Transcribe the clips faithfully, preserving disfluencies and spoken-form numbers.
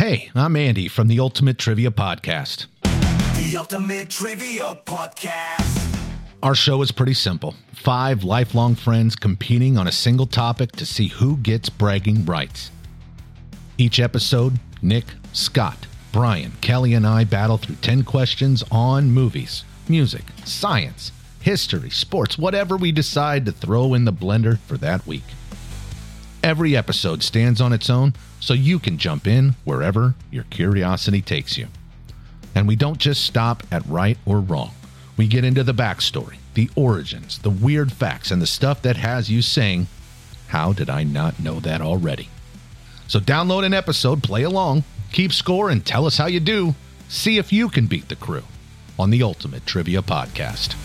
Hey, I'm Andy from the Ultimate Trivia Podcast. The Ultimate Trivia Podcast. Our show is pretty simple. Five lifelong friends competing on a single topic to see who gets bragging rights. Each episode, Nick, Scott, Brian, Kelly, and I battle through ten questions on movies, music, science, history, sports, whatever we decide to throw in the blender for that week. Every episode stands on its own, so you can jump in wherever your curiosity takes you. And we don't just stop at right or wrong. We get into the backstory, the origins, the weird facts, and the stuff that has you saying, how did I not know that already? So download an episode, play along, keep score, and tell us how you do. See if you can beat the crew on the Ultimate Trivia Podcast.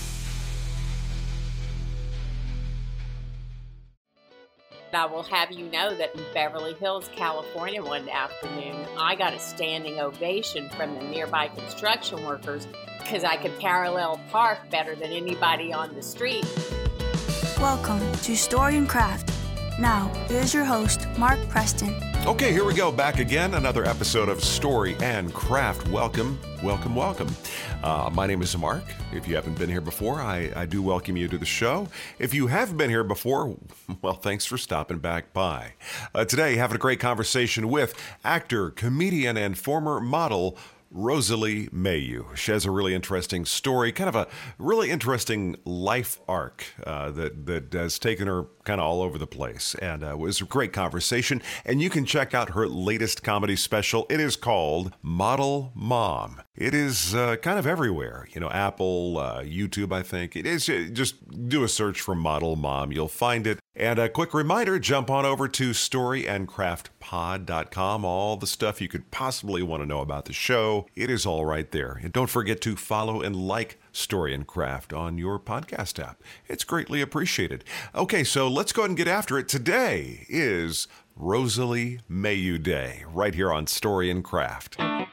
I will have you know that in Beverly Hills, California, one afternoon, I got a standing ovation from the nearby construction workers because I could parallel park better than anybody on the street. Welcome to Story and Craft. Now, here's your host, Mark Preston. Okay, here we go. Back again. Another episode of Story and Craft. Welcome, welcome, welcome. Uh, my name is Mark. If you haven't been here before, I, I do welcome you to the show. If you have been here before, well, thanks for stopping back by. Uh, today, having a great conversation with actor, comedian, and former model Rosalie Mayu. She has a really interesting story, kind of a really interesting life arc uh, that, that has taken her kind of all over the place. And uh, it was a great conversation. And you can check out her latest comedy special. It is called Model Mom. It is uh, kind of everywhere, you know, Apple, uh, YouTube, I think. It is. Just do a search for Model Mom. You'll find it. And a quick reminder, jump on over to story and craft pod dot com. All the stuff you could possibly want to know about the show, it is all right there. And don't forget to follow and like Story and Craft on your podcast app. It's greatly appreciated. Okay, so let's go ahead and get after it. Today is Rosalie Mayu Day, right here on Story and Craft.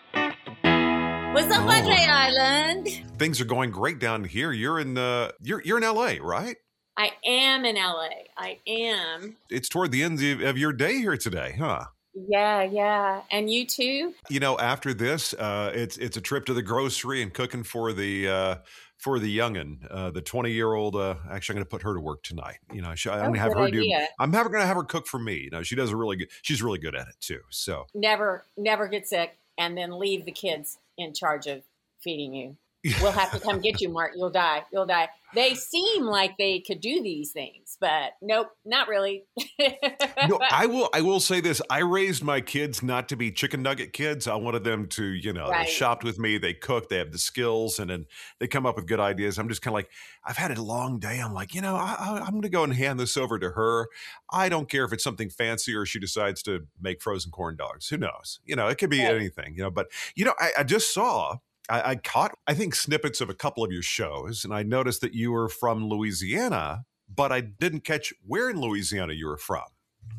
What's up, oh. J Island? Things are going great down here. You're in uh, you're you're in L A, right? I am in L A. I am. It's toward the end of your day here today, huh? Yeah, yeah. And you too? You know, after this, uh, it's it's a trip to the grocery and cooking for the uh, for the youngin, uh, the twenty year old. Uh, actually, I'm going to put her to work tonight. You know, she, I'm going to have her idea. do. I'm going to have her cook for me. You know, she does a really good. She's really good at it too. So never, never get sick, and then leave the kids in charge of feeding you. We'll have to come get you, Mark. You'll die. You'll die. They seem like they could do these things, but nope, not really. No, I will. I will say this: I raised my kids not to be chicken nugget kids. I wanted them to, you know, right. They shopped with me, they cooked, they have the skills, and then they come up with good ideas. I'm just kind of like, I've had a long day. I'm like, you know, I, I, I'm going to go and hand this over to her. I don't care if it's something fancy or she decides to make frozen corn dogs. Who knows? You know, it could be right. anything. You know, but you know, I, I just saw. I, I caught, I think, snippets of a couple of your shows, and I noticed that you were from Louisiana, but I didn't catch where in Louisiana you were from.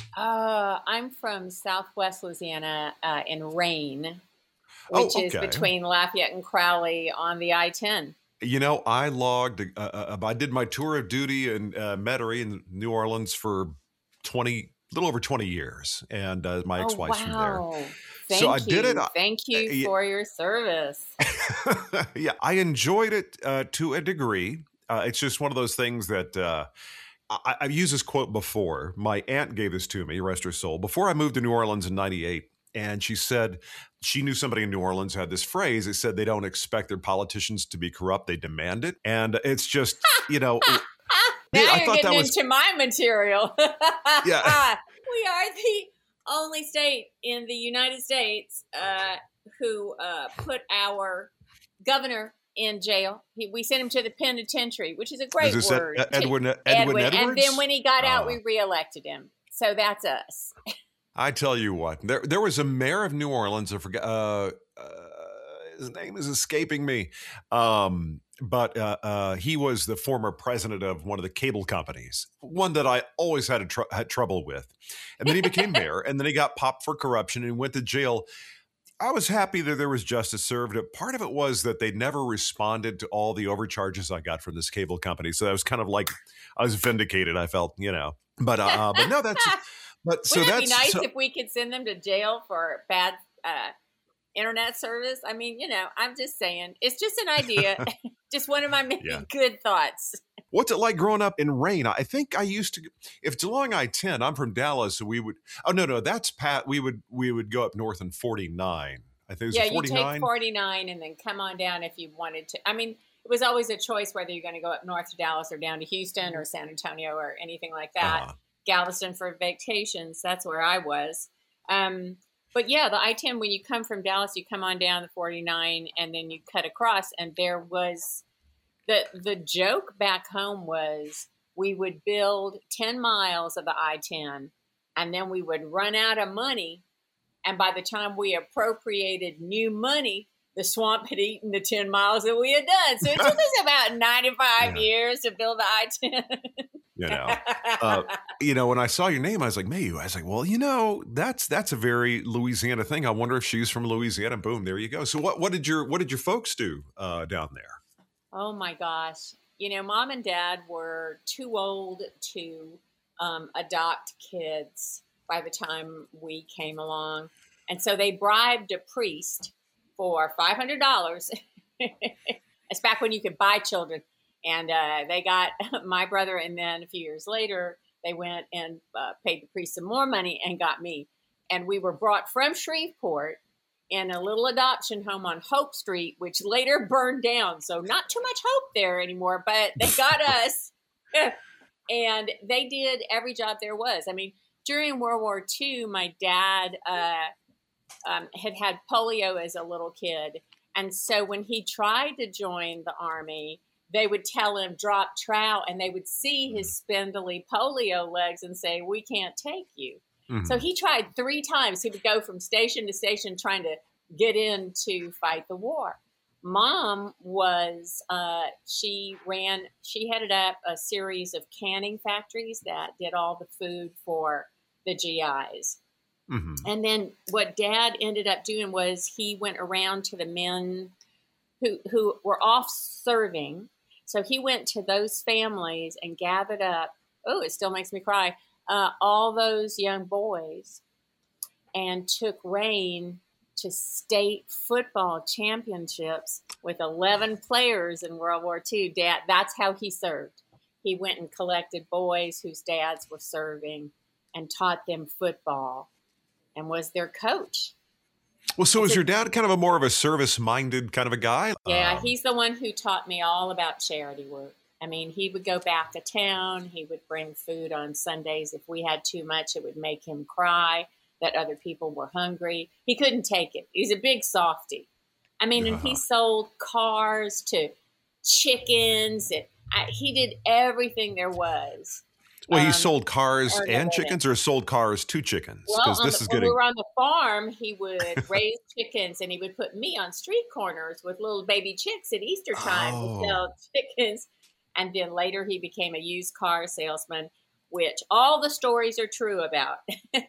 Uh, I'm from Southwest Louisiana uh, in Rayne, which oh, okay. is between Lafayette and Crowley on the I ten. You know, I logged, uh, uh, I did my tour of duty in uh, Metairie in New Orleans for twenty, a little over twenty years, and uh, my ex-wife's oh, wow. from there. Thank so I you. did it. Thank you uh, for your service. Yeah, I enjoyed it uh, to a degree. Uh, it's just one of those things that uh, I, I've used this quote before. My aunt gave this to me, rest her soul, before I moved to New Orleans in ninety-eight. And she said she knew somebody in New Orleans who had this phrase. It said they don't expect their politicians to be corrupt. They demand it. And it's just, you know. Now yeah, you're I thought getting that was, into my material. Yeah. We are the only state in the United States uh, who uh, put our governor in jail. He, we sent him to the penitentiary, which is a great is word. Ed, Edwin, Edwin, Edwin Edwards? And then when he got out, uh, we reelected him. So that's us. I tell you what, there there was a mayor of New Orleans. I forgot. Uh, uh, his name is escaping me. Um, but uh, uh, he was the former president of one of the cable companies, one that I always had, a tr- had trouble with. And then he became mayor, and then he got popped for corruption and went to jail. I was happy that there was justice served. Part of it was that they never responded to all the overcharges I got from this cable company. So that was kind of like I was vindicated, I felt, you know. But uh, but no, that's but so Wouldn't that's it be nice so, if we could send them to jail for bad uh, internet service. I mean, you know, I'm just saying, it's just an idea. Just one of my many Yeah. good thoughts. What's it like growing up in rain? I think I used to, if it's along I ten, I'm from Dallas, so we would, oh, no, no, that's Pat. We would, we would go up north in forty-nine. I think it was Yeah, a you forty-nine. take forty-nine and then come on down if you wanted to. I mean, it was always a choice whether you're going to go up north to Dallas or down to Houston or San Antonio or anything like that. Uh-huh. Galveston for vacations. That's where I was. Um, but yeah, the I ten, when you come from Dallas, you come on down the forty-nine and then you cut across. And there was the, the joke back home was we would build ten miles of the I ten and then we would run out of money. And by the time we appropriated new money, the swamp had eaten the ten miles that we had done. So it took us about ninety-five Yeah. years to build the I ten. You know, uh, you know, when I saw your name, I was like, Mayu. I was like, well, you know, that's that's a very Louisiana thing. I wonder if she's from Louisiana. Boom, there you go. So what what did your what did your folks do uh, down there? Oh my gosh. You know, mom and dad were too old to um, adopt kids by the time we came along. And so they bribed a priest for five hundred dollars. It's back when you could buy children. And uh, they got my brother, and then a few years later, they went and uh, paid the priest some more money and got me. And we were brought from Shreveport in a little adoption home on Hope Street, which later burned down. So not too much hope there anymore, but they got us. And they did every job there was. I mean, during World War Two, my dad uh, um, had had polio as a little kid. And so when he tried to join the Army, they would tell him, drop trout, and they would see his spindly polio legs and say, we can't take you. Mm-hmm. So he tried three times. He would go from station to station trying to get in to fight the war. Mom was, uh, she ran, she headed up a series of canning factories that did all the food for the G Is. Mm-hmm. And then what Dad ended up doing was he went around to the men who who were off serving. So he went to those families and gathered up, oh, it still makes me cry, uh, all those young boys and took Rain to state football championships with eleven players in World War Two. Dad, that's how he served. He went and collected boys whose dads were serving and taught them football and was their coach. Well, so is your dad kind of a more of a service-minded kind of a guy? Yeah, Um, he's the one who taught me all about charity work. I mean, he would go back to town. He would bring food on Sundays. If we had too much, it would make him cry that other people were hungry. He couldn't take it. He's a big softy. I mean, and he sold cars to chickens. And I, he did everything there was. well, he um, sold cars or and no, chickens, or sold cars to chickens? Well, Because on this the, is when getting. we were on the farm, he would raise chickens, and he would put me on street corners with little baby chicks at Easter time Oh. to sell chickens. And then later he became a used car salesman, which all the stories are true about.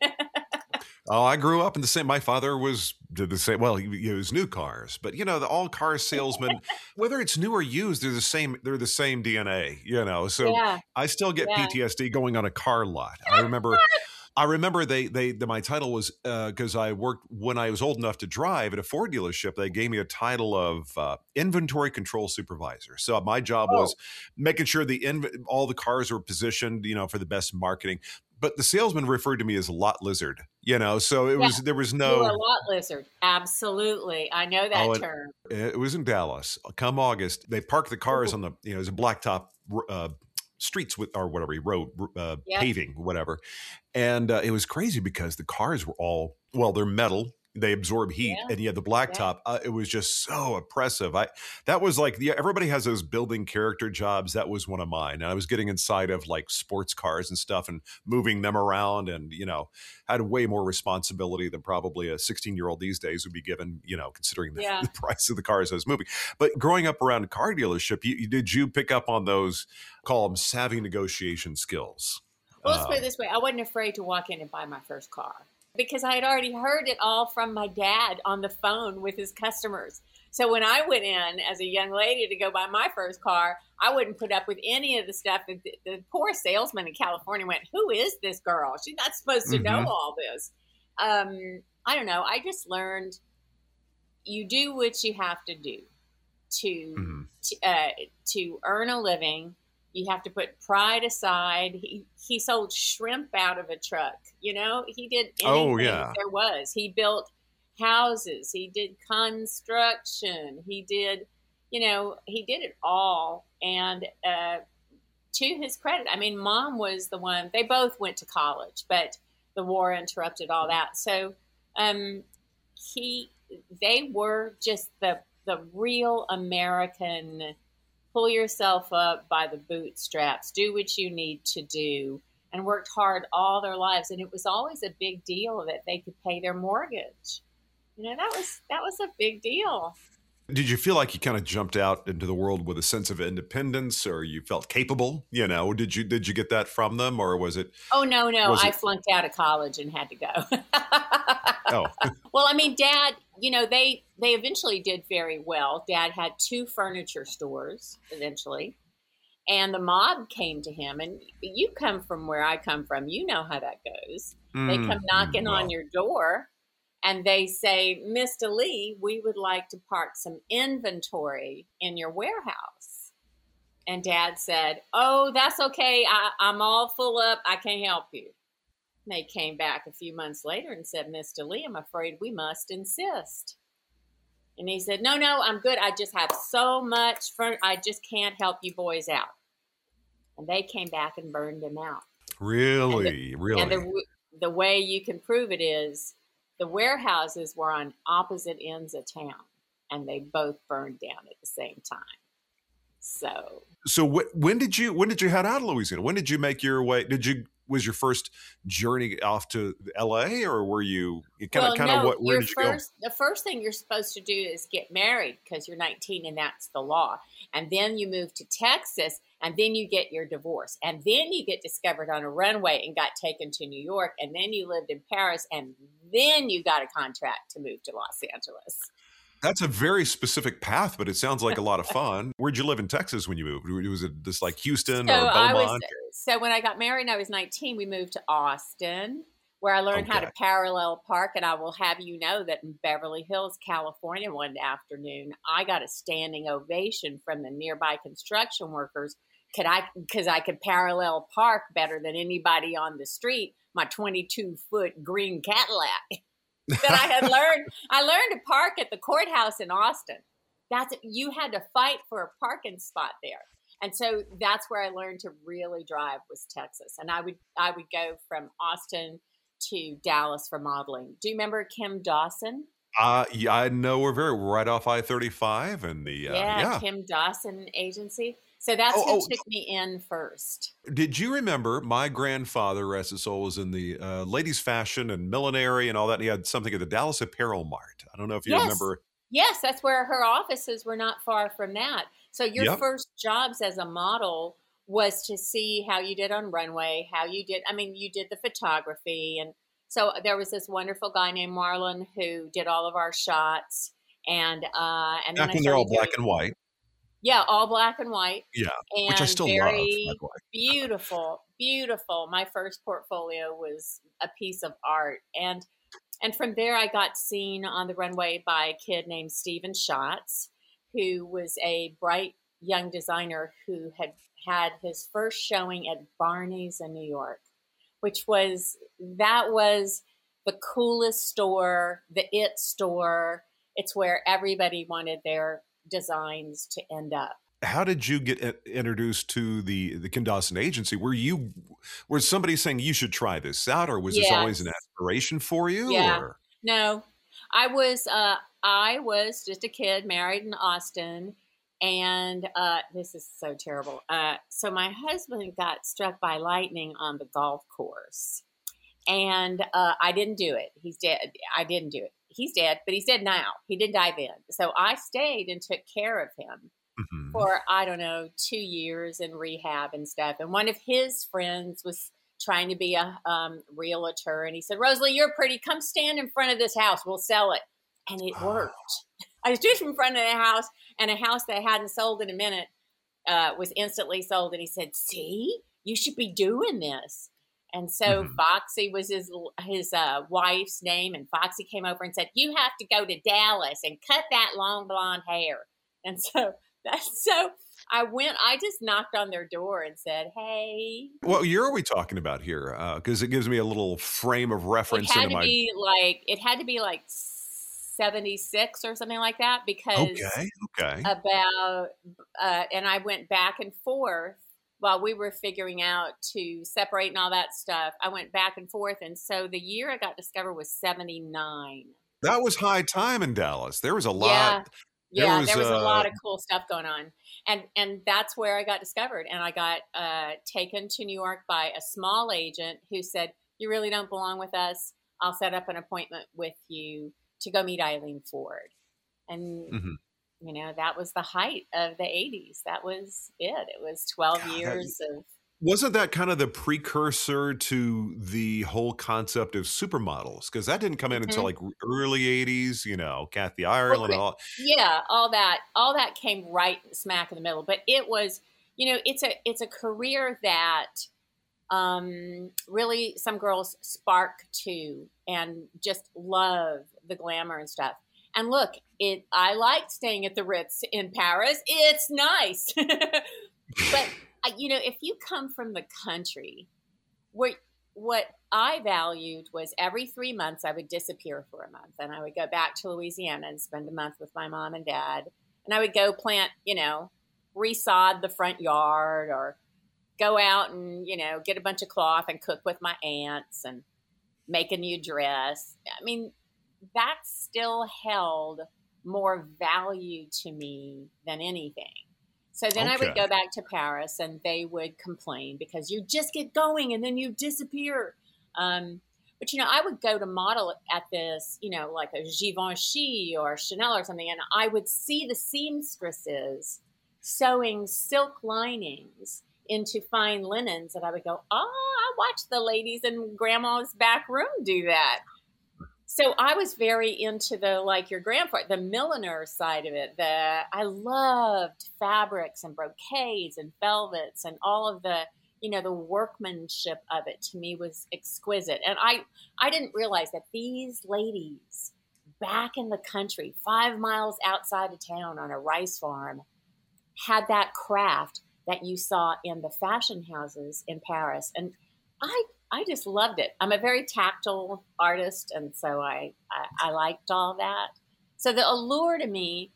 Oh, I grew up in the same. My father was did the same. Well, he, he was new cars, but you know, the all car salesmen, whether it's new or used, they're the same. They're the same D N A. You know, so Yeah. I still get Yeah. P T S D going on a car lot. I remember. I remember they they the, my title was because uh, I worked when I was old enough to drive at a Ford dealership. They gave me a title of uh, inventory control supervisor. So my job Oh. was making sure the inv- all the cars were positioned, you know, for the best marketing. But the salesman referred to me as lot lizard. You know, so it Yeah. was there was You were a no. lot lizard. Absolutely. I know that Oh, and- term. It was in Dallas. Come August, they parked the cars on the you know it was a blacktop. Uh, streets with or whatever road uh, Yep. paving whatever, and uh, it was crazy because the cars were all well they're metal, they absorb heat, Yeah. and you had the blacktop. Uh, it was just so oppressive. I that was like yeah, everybody has those building character jobs. That was one of mine. And I was getting inside of like sports cars and stuff and moving them around, and you know had way more responsibility than probably a sixteen year old these days would be given. You know, considering the, Yeah. the price of the cars I was moving. But growing up around a car dealership, you, you, did you pick up on those? Call them savvy negotiation skills? Well, let's put Um, it this way. I wasn't afraid to walk in and buy my first car because I had already heard it all from my dad on the phone with his customers. So when I went in as a young lady to go buy my first car, I wouldn't put up with any of the stuff. The, the poor salesman in California went, who is this girl? She's not supposed to know Mhm. all this. Um, I don't know. I just learned you do what you have to do to mm-hmm. to, uh, to earn a living. You have to put pride aside. He he sold shrimp out of a truck. You know, he did anything oh, yeah. there was. He built houses. He did construction. He did, you know, he did it all. And uh, to his credit, I mean, Mom was the one. They both went to college, but the war interrupted all that. So um, he, they were just the the real American. Pull yourself up by the bootstraps, do what you need to do, and worked hard all their lives. And it was always a big deal that they could pay their mortgage. You know, that was that was a big deal. Did you feel like you kind of jumped out into the world with a sense of independence, or you felt capable? You know, did you did you get that from them, or was it? Oh no, no, I it... flunked out of college and had to go. oh, well, I mean, Dad, you know, they they eventually did very well. Dad had two furniture stores eventually, and the mob came to him. And you come from where I come from, you know how that goes. Mm, they come knocking well. on your door. And they say, Mister Lee, we would like to park some inventory in your warehouse. And Dad said, oh, that's okay. I, I'm all full up. I can't help you. And they came back a few months later and said, Mister Lee, I'm afraid we must insist. And he said, no, no, I'm good. I just have so much fun. I just can't help you boys out. And they came back and burned him out. Really? And the, really? And the, the way you can prove it is, the warehouses were on opposite ends of town, and they both burned down at the same time. So, so wh- when did you when did you head out of Louisiana? When did you make your way? Did you was your first journey off to L A, or were you kind well, of kind no, of what? Where did you first, go? The first thing you're supposed to do is get married because you're nineteen, and that's the law. And then you move to Texas, and then you get your divorce, and then you get discovered on a runway and got taken to New York, and then you lived in Paris, and then you got a contract to move to Los Angeles. That's a very specific path, but it sounds like a lot of fun. Where'd you live in Texas when you moved? Was it just like Houston so or Beaumont? I was, so when I got married and I was nineteen, we moved to Austin, where I learned okay. how to parallel park. And I will have you know that in Beverly Hills, California, one afternoon, I got a standing ovation from the nearby construction workers Could I, because I could parallel park better than anybody on the street, my twenty-two foot green Cadillac that I had learned. I learned to park at the courthouse in Austin. That's, you had to fight for a parking spot there. And so that's where I learned to really drive was Texas. And I would, I would go from Austin to Dallas for modeling. Do you remember Kim Dawson? Uh, yeah, I know her very right off I thirty-five and the, uh, yeah, yeah. Kim Dawson Agency. So that's oh, who oh, took me in first. Did you remember my grandfather, rest his soul, was in the uh, ladies' fashion and millinery and all that. And he had something at the Dallas Apparel Mart. I don't know if you yes. remember. Yes, that's where her offices were not far from that. So your yep. first jobs as a model was to see how you did on runway, how you did. I mean, you did the photography. And so there was this wonderful guy named Marlon who did all of our shots. And, uh, and Back then when they're all black and white. Yeah, all black and white. Yeah, and which I still very love. Black beautiful, beautiful. My first portfolio was a piece of art. And and from there, I got seen on the runway by a kid named Steven Schatz, who was a bright young designer who had had his first showing at Barney's in New York, which was, that was the coolest store, the it store. It's where everybody wanted their designs to end up. How did you get introduced to the the Kim Dawson Agency? Were you was somebody saying you should try this out, or was yes. this always an aspiration for you? Yeah, or? no, I was uh, I was just a kid married in Austin, and uh, this is so terrible. Uh, so my husband got struck by lightning on the golf course, and uh, I didn't do it. He's dead. I didn't do it. He's dead, but he's dead now. He didn't die then. So I stayed and took care of him mm-hmm. for, I don't know, two years in rehab and stuff. And one of his friends was trying to be a um, realtor. And he said, Rosalie, you're pretty. Come stand in front of this house. We'll sell it. And it worked. I stood in front of the house, and a house that hadn't sold in a minute uh, was instantly sold. And he said, see, you should be doing this. And so Mm-hmm. Foxy was his his uh, wife's name, and Foxy came over and said, "You have to go to Dallas and cut that long blonde hair." And so that's so I went. I just knocked on their door and said, "Hey." What year are we talking about here? Because it gives me a little frame of reference It had into to my. be like it had to be like seventy-six or something like that, because Okay. Okay. about uh, and I went back and forth while we were figuring out to separate and all that stuff. I went back and forth, and so the year I got discovered was seventy-nine. That was high time in Dallas. There was a Yeah, lot. There yeah, was, there was a uh, lot of cool stuff going on, and and that's where I got discovered, and I got uh, taken to New York by a small agent who said, "You really don't belong with us. I'll set up an appointment with you to go meet Eileen Ford." And Mhm. you know, that was the height of the eighties. That was it. It was twelve God, that- years of Wasn't that kind of the precursor to the whole concept of supermodels? Because that didn't come in until Mhm. like early eighties, you know, Kathy Ireland and all. yeah, all that all that came right smack in the middle. But it was, you know, it's a it's a career that um, really some girls spark to and just love the glamour and stuff. And look, it I liked staying at the Ritz in Paris. It's nice, but uh, you know, if you come from the country, what what I valued was every three months I would disappear for a month, and I would go back to Louisiana and spend a month with my mom and dad, and I would go plant, you know, resod the front yard, or go out and, you know, get a bunch of cloth and cook with my aunts and make a new dress. I mean, that still held more value to me than anything. So then I would Okay. go back to Paris, and they would complain because you just get going and then you disappear. Um, but, you know, I would go to model at this, you know, like a Givenchy or Chanel or something, and I would see the seamstresses sewing silk linings into fine linens, and I would go, oh, I watched the ladies in Grandma's back room do that. So I was very into the, like your grandfather, the milliner side of it. The I loved fabrics and brocades and velvets, and all of the, you know, the workmanship of it to me was exquisite. And I, I didn't realize that these ladies back in the country, five miles outside of town on a rice farm, had that craft that you saw in the fashion houses in Paris. And I I just loved it. I'm a very tactile artist, and so I, I, I liked all that. So the allure to me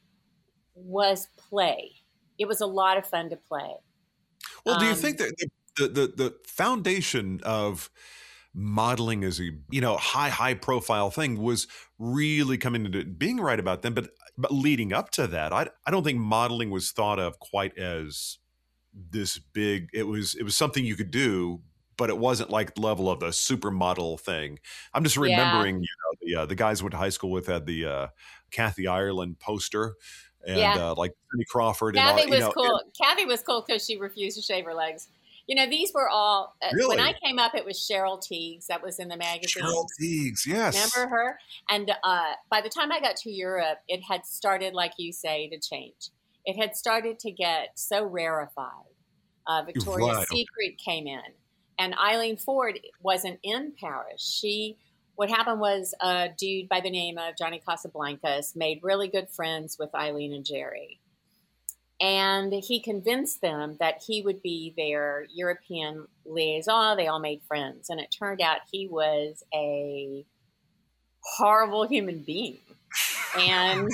was play. It was a lot of fun to play. Well, do you Um, think that the, the the foundation of modeling as a, you know, high high profile thing was really coming into being right about then, but but leading up to that, I I don't think modeling was thought of quite as this big. It was it was something you could do, but it wasn't like the level of the supermodel thing. I'm just Yeah. remembering, you know, the uh, the guys I went to high school with had the uh, Kathy Ireland poster, and Yeah. uh, like Cindy Crawford and all. Kathy You was know, cool. Kathy was cool because she refused to shave her legs. You know, these were all, uh, Really? when I came up, it was Cheryl Teagues that was in the magazine. Cheryl Teagues, yes. Remember her? And uh, by the time I got to Europe, it had started, like you say, to change. It had started to get so rarefied. Uh, Victoria's Right. Secret came in, and Eileen Ford wasn't in Paris. She, what happened was a dude by the name of Johnny Casablancas made really good friends with Eileen and Jerry. And he convinced them that he would be their European liaison. They all made friends. And it turned out he was a horrible human being. And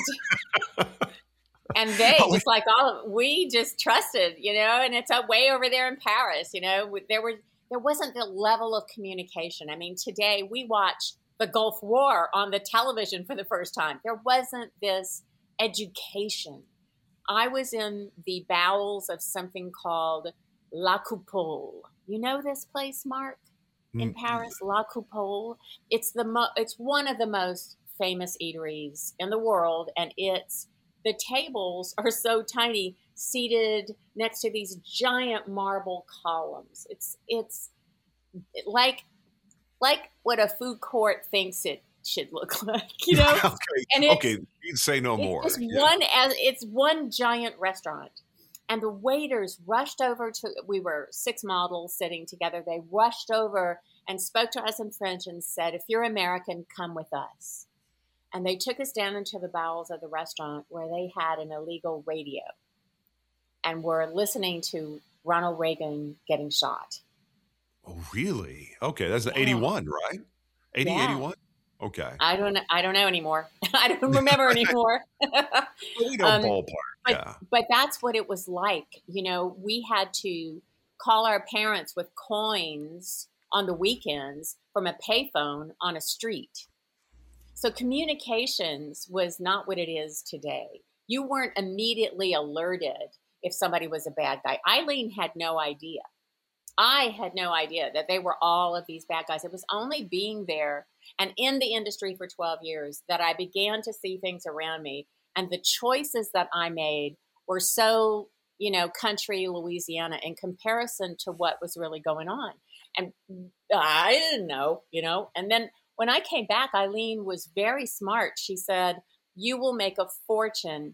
and they, just like all of, we just trusted, you know, and it's up way over there in Paris, you know, there were, there wasn't the level of communication. I mean, today we watch the Gulf War on the television for the first time. There wasn't this education. I was in the bowels of something called La Coupole. You know this place, Mark? In Paris, La Coupole. It's the mo- it's one of the most famous eateries in the world, and it's the tables are so tiny, seated next to these giant marble columns. It's it's like like what a food court thinks it should look like, you know. okay, And it's, okay, you'd say no more. It's Yeah. one as it's one giant restaurant, And the waiters rushed over to, we were six models sitting together. They rushed over and spoke to us in French and said, if you're American, come with us. And they took us down into the bowels of the restaurant where they had an illegal radio and were listening to Ronald Reagan getting shot. Oh, really? Okay, that's the Yeah. eighty-one, right? eighty, Yeah. eighty-one? Okay. I don't know. I don't know anymore. I don't remember anymore. Well, we know Um, ballpark, But, yeah. but that's what it was like. You know, we had to call our parents with coins on the weekends from a payphone on a street. So communications was not what it is today. You weren't immediately alerted if somebody was a bad guy. Eileen had no idea. I had no idea that they were all of these bad guys. It was only being there and in the industry for twelve years that I began to see things around me. And the choices that I made were so, you know, country Louisiana in comparison to what was really going on. And I didn't know, you know. And then when I came back, Eileen was very smart. She said, you will make a fortune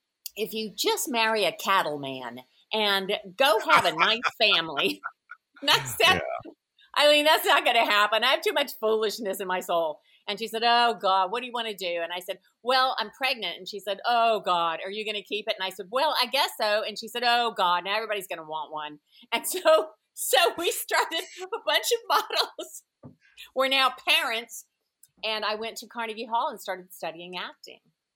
if you just marry a cattleman and go have a nice family. And I said, yeah. Eileen, that's not going to happen. I have too much foolishness in my soul. And she said, oh, God, what do you want to do? And I said, well, I'm pregnant. And she said, oh, God, are you going to keep it? And I said, well, I guess so. And she said, oh, God, now everybody's going to want one. And so so we started a bunch of models. We're now parents. And I went to Carnegie Hall and started studying acting.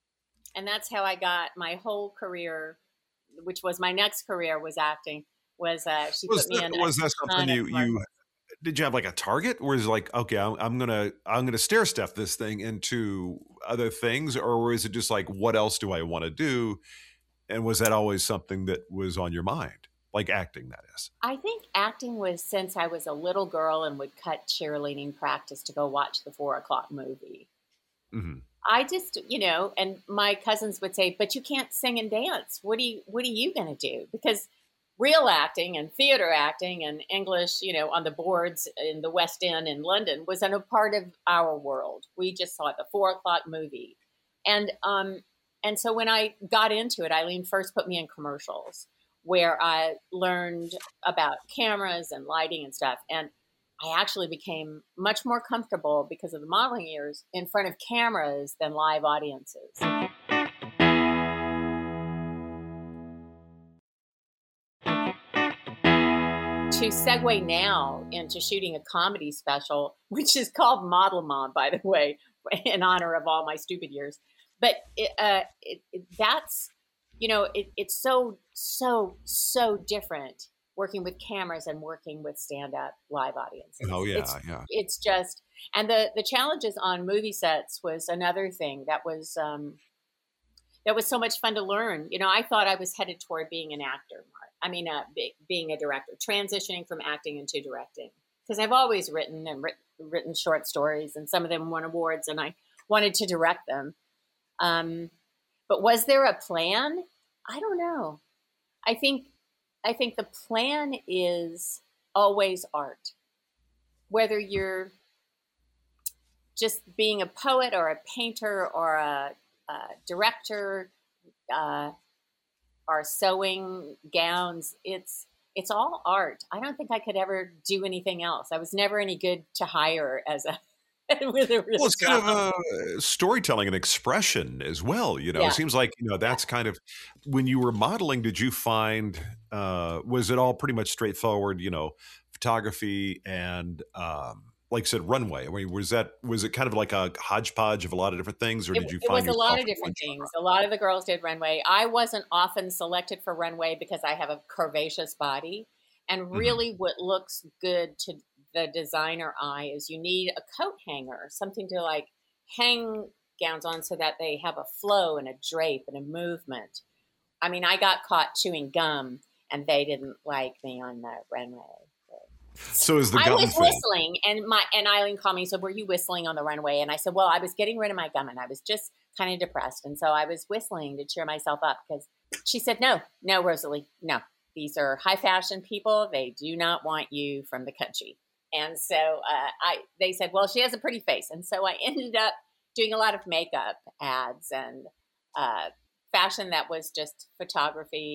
And that's how I got my whole career, which was my next career was acting. Was uh, she was put me that, in? Was that something you you did? You have like a target, or is it like, okay, I'm, I'm gonna I'm gonna stair step this thing into other things, or was it just like, what else do I want to do? And was that always something that was on your mind, like acting? That is. I think acting was since I was a little girl and would cut cheerleading practice to go watch the four o'clock movie. Mm-hmm. I just, you know, and my cousins would say, "But you can't sing and dance. What do you What are you going to do?" Because real acting and theater acting and English, you know, on the boards in the West End in London wasn't a part of our world. We just saw the four o'clock movie. And, um, and so when I got into it, Eileen first put me in commercials where I learned about cameras and lighting and stuff. And I actually became much more comfortable because of the modeling years in front of cameras than live audiences. To segue now into shooting a comedy special, which is called Model Mom, by the way, in honor of all my stupid years. But it, uh, it, it, that's, you know, it, it's so, so, so different working with cameras and working with stand-up live audiences. Oh, yeah, it's, yeah. It's just, and the, the challenges on movie sets was another thing that was, um, that was so much fun to learn. You know, I thought I was headed toward being an actor, Mark. I mean, uh, be, being a director, transitioning from acting into directing. Because I've always written and writ- written short stories, and some of them won awards, and I wanted to direct them. Um, but was there a plan? I don't know. I think I think the plan is always art. Whether you're just being a poet or a painter or a, a director, uh, or sewing gowns, it's it's all art. I don't think I could ever do anything else. I was never any good to hire as a with a real well, it's job. kind of a storytelling and expression as well. You know, Yeah. it seems like, you know, that's kind of when you were modeling, did you find, uh, was it all pretty much straightforward, you know, photography and, um, like I said, runway? I mean, was that, was it kind of like a hodgepodge of a lot of different things, or It, did you it find was a lot yourself of in different one things. A lot of the girls did runway. I wasn't often selected for runway because I have a curvaceous body. And really mm-hmm. what looks good to the designer eye is you need a coat hanger, something to like hang gowns on so that they have a flow and a drape and a movement. I mean, I got caught chewing gum and they didn't like me on the runway. So is the I gum was thing. whistling, and my and Eileen called me and said, "Were you whistling on the runway?" And I said, "Well, I was getting rid of my gum, and I was just kind of depressed, and so I was whistling to cheer myself up." Because she said, "No, no, Rosalie, no. These are high fashion people. They do not want you from the country." And so uh, I, they said, "Well, she has a pretty face," and so I ended up doing a lot of makeup ads and uh, fashion that was just photography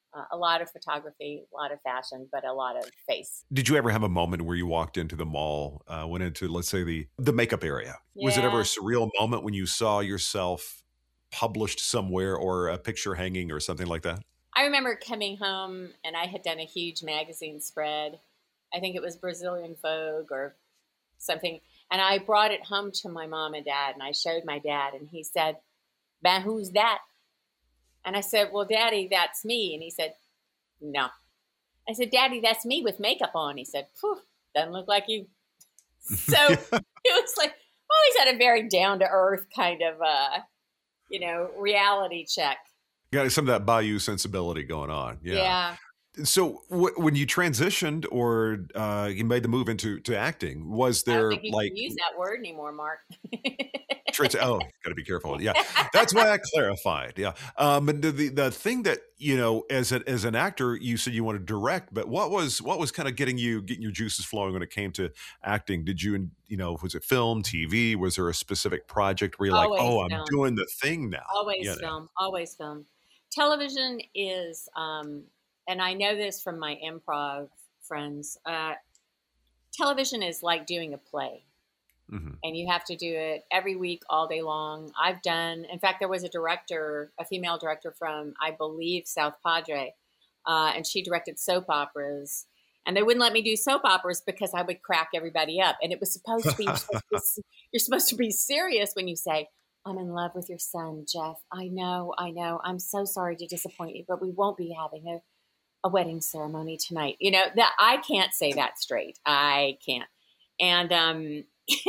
Uh, a lot of photography, a lot of fashion, but a lot of face. Did you ever have a moment where you walked into the mall, uh, went into, let's say, the the makeup area? Was it ever a Yeah. surreal moment when you saw yourself published somewhere or a picture hanging or something like that? I remember coming home and I had done a huge magazine spread. I think it was Brazilian Vogue or something. And I brought it home to my mom and dad and I showed my dad and he said, "Man, who's that?" And I said, "Well, Daddy, that's me." And he said, "No." I said, "Daddy, that's me with makeup on." He said, "Phew, doesn't look like you." So it was like, always had a very down to earth kind of, uh, you know, reality check. Got some of that Bayou sensibility going on. Yeah. Yeah. So w- when you transitioned or uh, you made the move into to acting, was I don't there think you like can use that word anymore, Mark. trans- oh, got to be careful. Yeah, that's why I clarified. Yeah, um, and the, the the thing that you know, as a, as an actor, you said you want to direct, but what was what was kind of getting you getting your juices flowing when it came to acting? Did you you know was it film, T V? Was there a specific project where you're like, Always oh, I'm film. doing the thing now? Always you know? film, always film. Television is, um, and I know this from my improv friends, uh, television is like doing a play. Mm-hmm. And you have to do it every week, all day long. I've done, in fact, there was a director, a female director from, I believe, South Padre, uh, and she directed soap operas. And they wouldn't let me do soap operas because I would crack everybody up. And it was supposed to be, you're supposed to be, you're supposed to be serious when you say, "I'm in love with your son, Jeff. I know, I know. I'm so sorry to disappoint you, but we won't be having a, a wedding ceremony tonight." You know, that I can't say that straight. I can't. And um,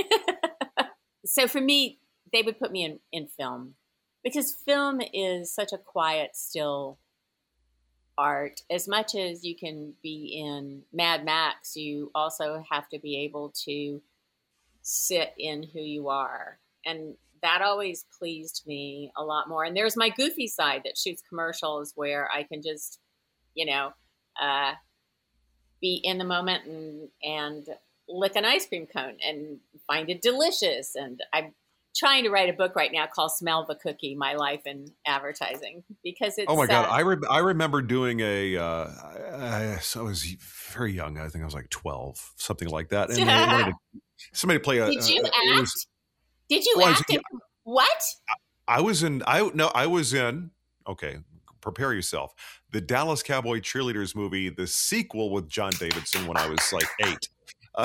so for me, they would put me in, in film because film is such a quiet, still art. As much as you can be in Mad Max, you also have to be able to sit in who you are. And that always pleased me a lot more. And there's my goofy side that shoots commercials where I can just, you know, uh, be in the moment and, and lick an ice cream cone and find it delicious. And I'm trying to write a book right now called Smell the Cookie, My Life in Advertising, because it's, Oh my God. uh, I, re- I remember doing a, uh, I, I was very young. I think I was like twelve, something like that. And they wanted to, somebody play a, did you uh, act? it was- did you well, I was- act? in- what? I was in, I no, I was in, okay, prepare yourself. The Dallas Cowboy Cheerleaders movie, the sequel with John Davidson when I was like eight. Yay!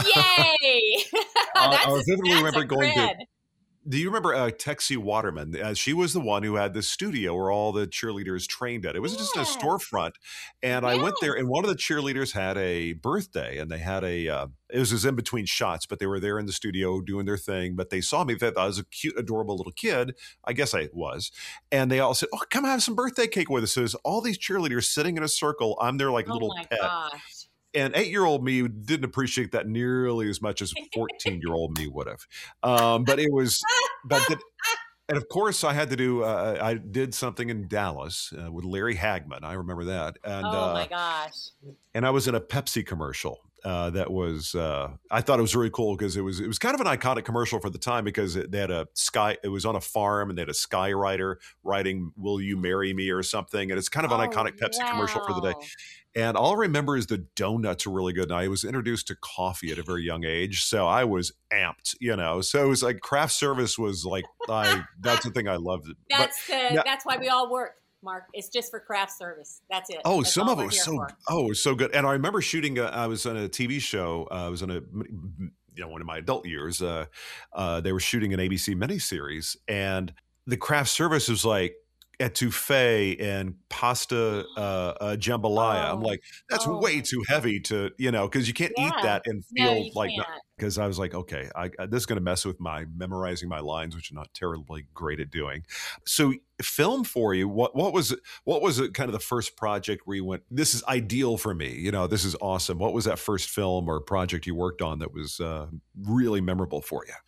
I- That's I a- vividly that's remember a going to- cred. Do you remember uh, Texie Waterman? Uh, she was the one who had the studio where all the cheerleaders trained at. It was just a Yes. storefront. And I went there Yes. and one of the cheerleaders had a birthday and they had a, uh, it was just in between shots, but they were there in the studio doing their thing. But they saw me. They thought I was a cute, adorable little kid. I guess I was. And they all said, "Oh, come have some birthday cake with us." So there's all these cheerleaders sitting in a circle. I'm their like Oh little my pet. gosh. And eight-year-old me didn't appreciate that nearly as much as fourteen-year-old me would have. Um, but it was, but the, and of course I had to do, uh, I did something in Dallas uh, with Larry Hagman. I remember that. And, Oh my uh, gosh. and I was in a Pepsi commercial. Uh, that was, uh, I thought it was really cool because it was, it was kind of an iconic commercial for the time because it, they had a sky, it was on a farm and they had a skywriter writing, "Will you marry me?" or something. And it's kind of an Oh, iconic Pepsi commercial for the day. wow. And all I remember is the donuts are really good. And I was introduced to coffee at a very young age. So I was amped, you know. So it was like craft service was like, I that's the thing I loved. That's but, the now- that's why we all work, Mark. It's just for craft service. That's it. Oh, That's some all of it we're was here so for. oh, it was so good. And I remember shooting. A, I was on a T V show. Uh, I was on a you know one of my adult years. Uh, uh, they were shooting an A B C miniseries, and the craft service was like etouffee and pasta uh, uh, jambalaya. I'm Oh. like, that's Oh way my too heavy to you know because you can't eat Yeah. that and No, feel you like can't. because I was like, okay, I, I, this is going to mess with my memorizing my lines, which I'm not terribly great at doing. So, film for you. What what was what was it? Kind of the first project where you went, this is ideal for me. You know, this is awesome. What was that first film or project you worked on that was uh, really memorable for you?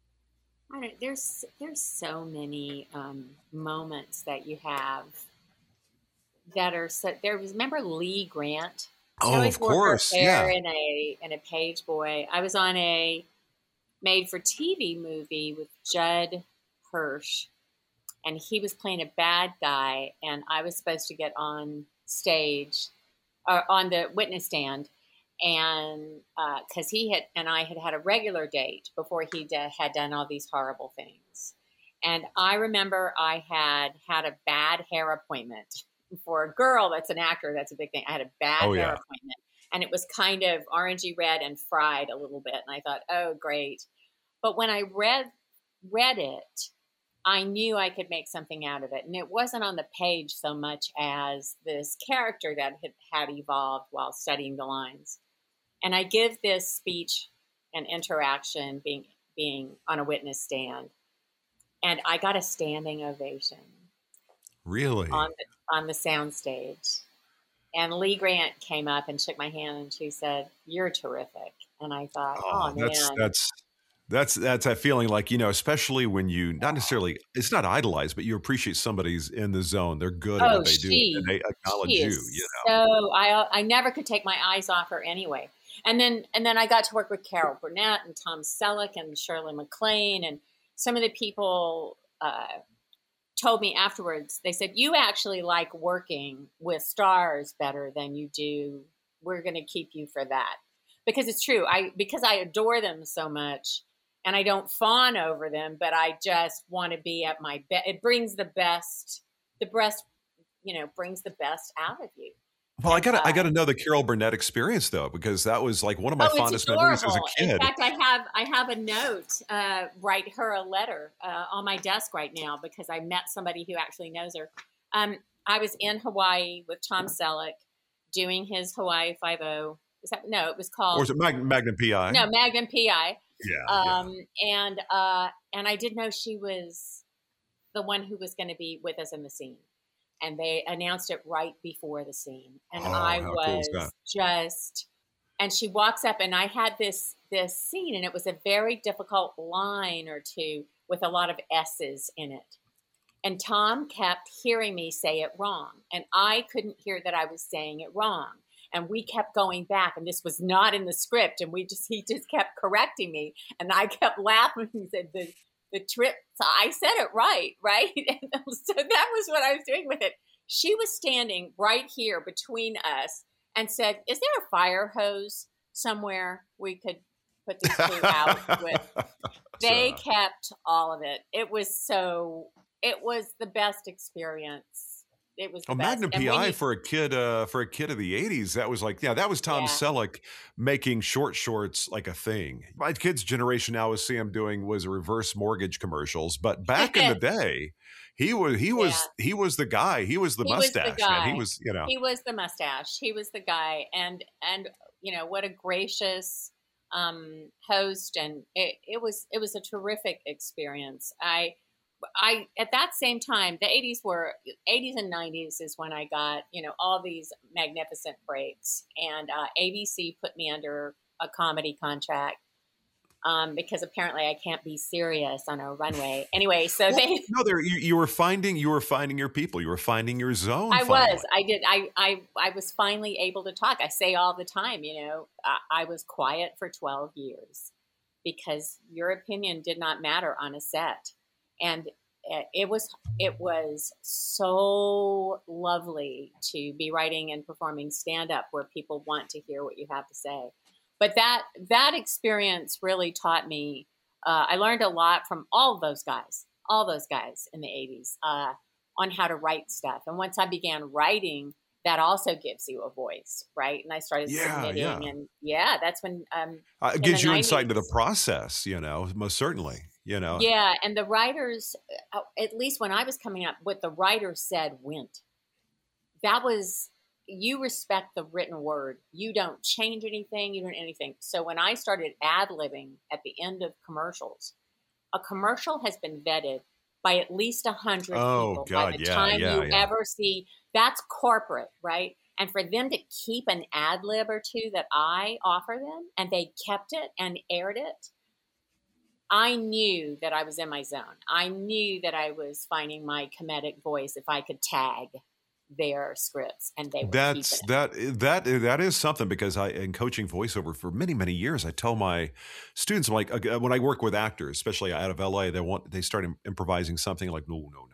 I don't, there's there's so many um, moments that you have that are so. There was remember Lee Grant. She Oh, always of wore her course, hair yeah. in a in a page boy. I was on a made for T V movie with Judd Hirsch, and he was playing a bad guy, and I was supposed to get on stage or on the witness stand. And because uh, he had and I had had a regular date before he d- had done all these horrible things. And I remember I had had a bad hair appointment for a girl that's an actor. That's a big thing. I had a bad Oh, hair yeah. appointment, and it was kind of orangey red and fried a little bit. And I thought, oh, great. But when I read read it, I knew I could make something out of it. And it wasn't on the page so much as this character that had, had evolved while studying the lines. And I give this speech and interaction being being on a witness stand. And I got a standing ovation. Really? On the, on the sound stage. And Lee Grant came up and shook my hand and she said, "You're terrific." And I thought, oh, oh that's, man. That's that's that's that feeling like, you know, especially when you not necessarily, it's not idolized, but you appreciate somebody's in the zone. They're good at oh, what they she, do. And they acknowledge she you, is you know. So I I never could take my eyes off her anyway. And then and then I got to work with Carol Burnett and Tom Selleck and Shirley MacLaine, and some of the people uh, told me afterwards, they said, "You actually like working with stars better than you do. We're going to keep you for that." Because it's true. I because I adore them so much, and I don't fawn over them, but I just want to be at my best. It brings the best, the best, you know, brings the best out of you. Well, I got to Uh, I got to know the Carol Burnett experience though, because that was like one of my oh, fondest it's memories as a adorable. kid. In fact, I have I have a note, uh, write her a letter uh, on my desk right now because I met somebody who actually knows her. Um, I was in Hawaii with Tom Selleck doing his Hawaii Five-O. Is that no? It was called. Or was it Mag- Magnum P I? No, Magnum P I. Yeah. Um, yeah. And uh, and I didn't know she was the one who was going to be with us in the scene. And they announced it right before the scene. And Oh, I how cool is was that? just, and she walks up and I had this, this scene and it was a very difficult line or two with a lot of S's in it. And Tom kept hearing me say it wrong. And I couldn't hear that I was saying it wrong. And we kept going back and this was not in the script. And we just, he just kept correcting me. And I kept laughing. He said, the, the trip, so I said it right, right? And so that was what I was doing with it. She was standing right here between us and said, "Is there a fire hose somewhere we could put these two out with?" They So- kept all of it. It was so, it was the best experience. It was the Oh, best. Magnum And P when I you- for a kid, uh, for a kid of the eighties. That was like, yeah, that was Tom Yeah. Selleck making short shorts like a thing. My kid's generation now is see him doing was reverse mortgage commercials, but back in the day, he was he was he was the guy. He was the He was the mustache. man. guy. He was, you know. He was the mustache. He was the guy, and and you know what a gracious um, host, and it, it was it was a terrific experience. I I at that same time, the eighties were eighties and nineties is when I got you know all these magnificent breaks, and uh, A B C put me under a comedy contract. Um, because apparently I can't be serious on a runway. Anyway, so Well, they no, there you, you were finding you were finding your people. You were finding your zone. I finally. was. I did. I, I I was finally able to talk. I say all the time, you know, I, I was quiet for twelve years because your opinion did not matter on a set. And it was it was so lovely to be writing and performing stand-up where people want to hear what you have to say. But that that experience really taught me. Uh, I learned a lot from all of those guys, all those guys in the eighties uh, on how to write stuff. And once I began writing, that also gives you a voice, right? And I started Yeah, submitting, yeah. and yeah, that's when um, Uh, it in gives the you insight into the nineties. process, you know, most certainly, you know. Yeah, and the writers, uh, at least when I was coming up, what the writers said went. That was, you respect the written word. You don't change anything. You don't anything. So when I started ad-libbing at the end of commercials, a commercial has been vetted by at least a hundred Oh, people. God, by the yeah, time yeah, you yeah. ever see, that's corporate, right? And for them to keep an ad lib or two that I offer them, and they kept it and aired it, I knew that I was in my zone. I knew that I was finding my comedic voice if I could tag their scripts, and they were That's keeping it. that that that is something, because I in coaching voiceover for many many years, I tell my students, I'm like, uh, when I work with actors, especially out of L A, they want they start im- improvising something like, no no no no,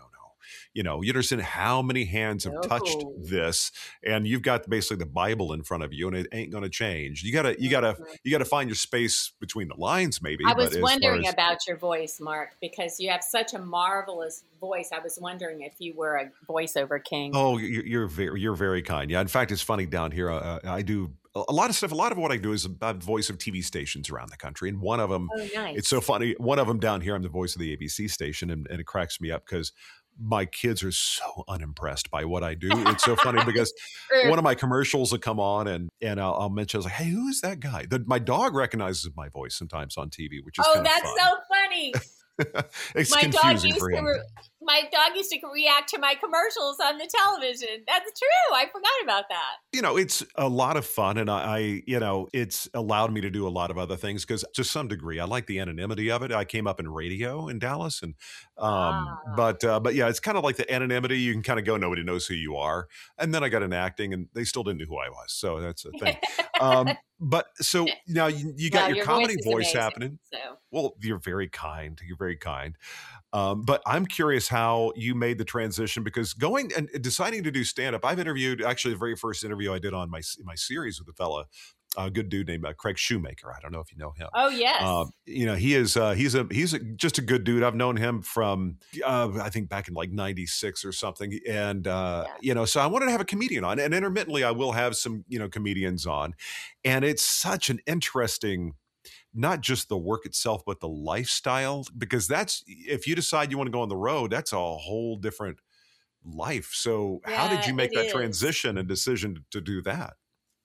you know, you understand how many hands have touched Oh. this, and you've got basically the Bible in front of you, and it ain't going to change. You gotta, you gotta, Mhm. you gotta find your space between the lines, maybe. I but was as wondering far as, about your voice, Mark, because you have such a marvelous voice. I was wondering if you were a voiceover king. Oh, you're, you're very, you're very kind. Yeah. In fact, it's funny down here. Uh, I do a lot of stuff. A lot of what I do is about voice of T V stations around the country, and one of them. Oh, nice. It's so funny. One of them down here, I'm the voice of the A B C station, and, and it cracks me up because my kids are so unimpressed by what I do. It's so funny because one of my commercials will come on, and and I'll, I'll mention, I was like, hey, who is that guy? The, my dog recognizes my voice sometimes on T V, which is Oh, kind of that's fun. so funny. It's my dog confusing used for to him. re- my dog used to react to my commercials on the television. That's true. I forgot about that. You know, it's a lot of fun, and I, I you know, it's allowed me to do a lot of other things because, to some degree, I like the anonymity of it. I came up in radio in Dallas, and um, Ah. but uh, but yeah, it's kind of like the anonymity. You can kind of go, nobody knows who you are, and then I got in acting, and they still didn't know who I was, so that's a thing. um, but so now you, you got Well, your, voice comedy is voice amazing, happening. So Well, you're very kind. You're very kind. Um, but I'm curious how you made the transition, because going and deciding to do stand up, I've interviewed, actually the very first interview I did on my my series with a fella, a good dude named uh, Craig Shoemaker. I don't know if you know him. oh yes. Um, you know, he is, uh, he's a, he's a, just a good dude. I've known him from, uh, I think back in like ninety-six or something. And, uh, Yeah. you know, so I wanted to have a comedian on, and intermittently I will have some, you know, comedians on, and it's such an interesting, not just the work itself, but the lifestyle, because that's, if you decide you want to go on the road, that's a whole different life. So how did Yeah, you make it that is. transition and decision to, to do that?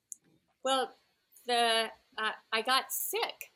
Well, the uh, I got sick.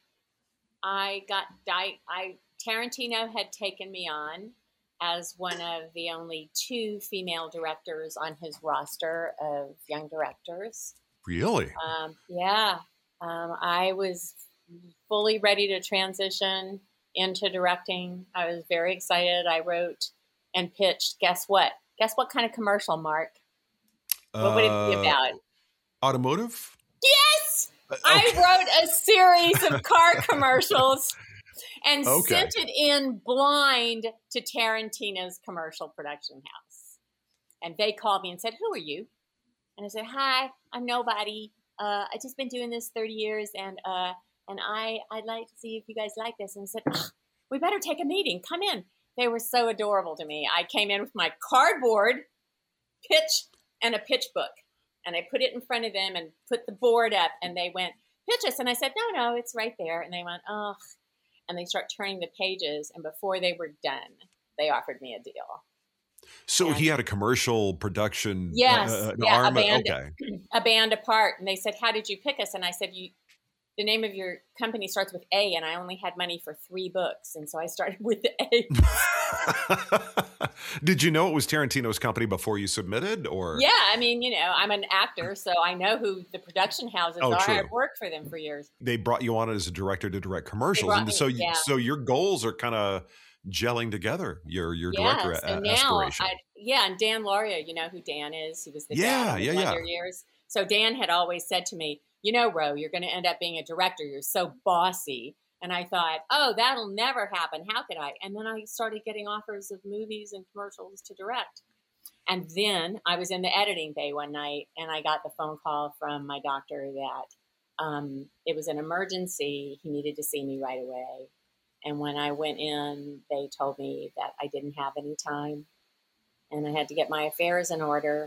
I got di- I Tarantino had taken me on as one of the only two female directors on his roster of young directors. Really? Um, yeah, um, I was fully ready to transition into directing. I was very excited. I wrote and pitched. Guess what? Guess what kind of commercial, Mark? What would it be Uh, about? Automotive? Yes! Uh, I okay. wrote a series of car commercials and Okay. sent it in blind to Tarantino's commercial production house. And they called me and said, "Who are you?" And I said, "Hi, I'm nobody. Uh, I've just been doing this thirty years, and uh, and I, I'd like to see if you guys like this." And I said, "Ugh, we better take a meeting. Come in." They were so adorable to me. I came in with my cardboard pitch and a pitch book. And I put it in front of them and put the board up, and they went, "Pitch us." And I said, "No, no, it's right there." And they went, "Oh," and they start turning the pages. And before they were done, they offered me a deal. So And- he had a commercial production Yes, uh, an yeah, a arm. band. Okay. A band apart. And they said, "How did you pick us?" And I said, "You, the name of your company starts with A, and I only had money for three books. And so I started with the A." Did you know it was Tarantino's company before you submitted, or? Yeah, I mean, you know, I'm an actor, so I know who the production houses Oh, are. true. I've worked for them for years. They brought you on as a director to direct commercials, brought and me- so you, yeah. so your goals are kind of gelling together. Your your director so a- now aspiration. I, yeah, and Dan Lauria, you know who Dan is. He was the Yeah, dad in yeah, the Wonder yeah. Years. So Dan had always said to me, "You know, Ro, you're going to end up being a director. You're so bossy." And I thought, "Oh, that'll never happen. How could I?" And then I started getting offers of movies and commercials to direct. And then I was in the editing bay one night, and I got the phone call from my doctor that um, it was an emergency. He needed to see me right away. And when I went in, they told me that I didn't have any time, and I had to get my affairs in order.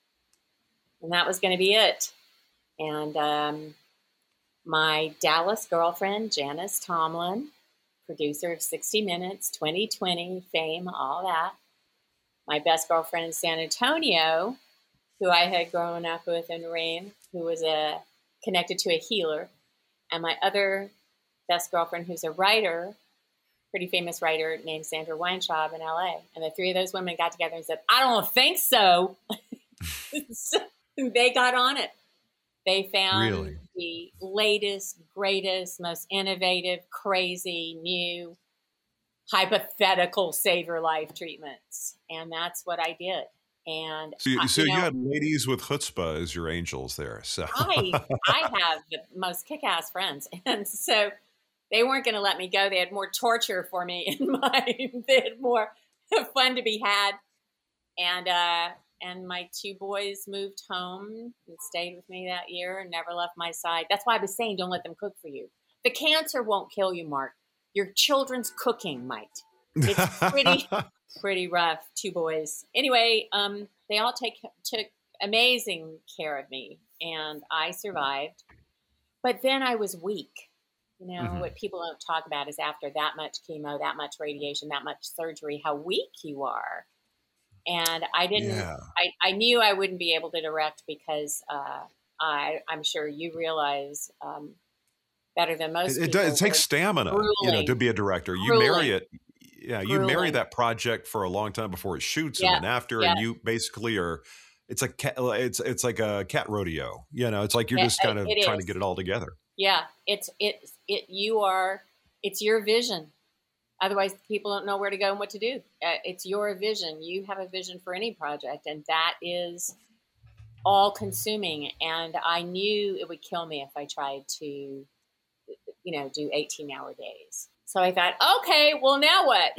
And that was going to be it. And um, my Dallas girlfriend, Janice Tomlin, producer of sixty minutes, twenty twenty, Fame, all that. My best girlfriend in San Antonio, who I had grown up with in Rain, who was a, connected to a healer. And my other best girlfriend, who's a writer, pretty famous writer named Sandra Weintraub in L A. And the three of those women got together and said, "I don't think so." So they got on it. They found Really? the latest, greatest, most innovative, crazy, new, hypothetical save your life treatments. And that's what I did. And So, you, I- so you you, know, had ladies with chutzpah as your angels there. So I I have the most kick-ass friends, and so they weren't going to let me go. They had more torture for me in mind. They had more fun to be had. And uh, and my two boys moved home and stayed with me that year and never left my side. That's why I was saying, don't let them cook for you. The cancer won't kill you, Mark. Your children's cooking might. It's pretty pretty rough. Two boys. Anyway, um, they all take took amazing care of me, and I survived. But then I was weak. You know, mm-hmm. what people don't talk about is after that much chemo, that much radiation, that much surgery, how weak you are. And I didn't, yeah. I, I knew I wouldn't be able to direct because uh, I, I'm sure you realize um, better than most it, it people. Does, it takes stamina, grueling, you know, to be a director. You grueling, marry it. Yeah. You grueling. marry that project for a long time before it shoots yeah. and then after, yeah. and you basically are, it's like, it's, it's like a cat rodeo, you know, it's like you're it, just kind of it trying is. to get it all together. Yeah. It's, it's, it, you are, it's your vision. Otherwise, people don't know where to go and what to do. Uh, it's your vision. You have a vision for any project, and that is all consuming. And I knew it would kill me if I tried to, you know, do eighteen hour days. So I thought, okay, well, now what?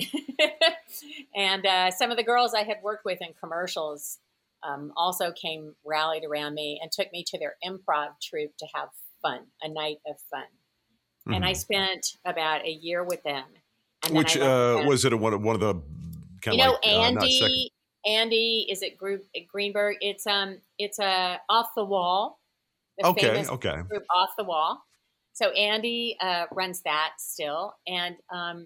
And uh, some of the girls I had worked with in commercials um, also came, rallied around me and took me to their improv troupe to have fun, a night of fun. Mm-hmm. And I spent about a year with them. And Which uh, was it? One of one of the kind you of know like, Andy uh, Andy is it group Greenberg? It's um it's a uh, Off the Wall. The okay, famous okay. Group Off the Wall. So Andy uh, runs that still, and um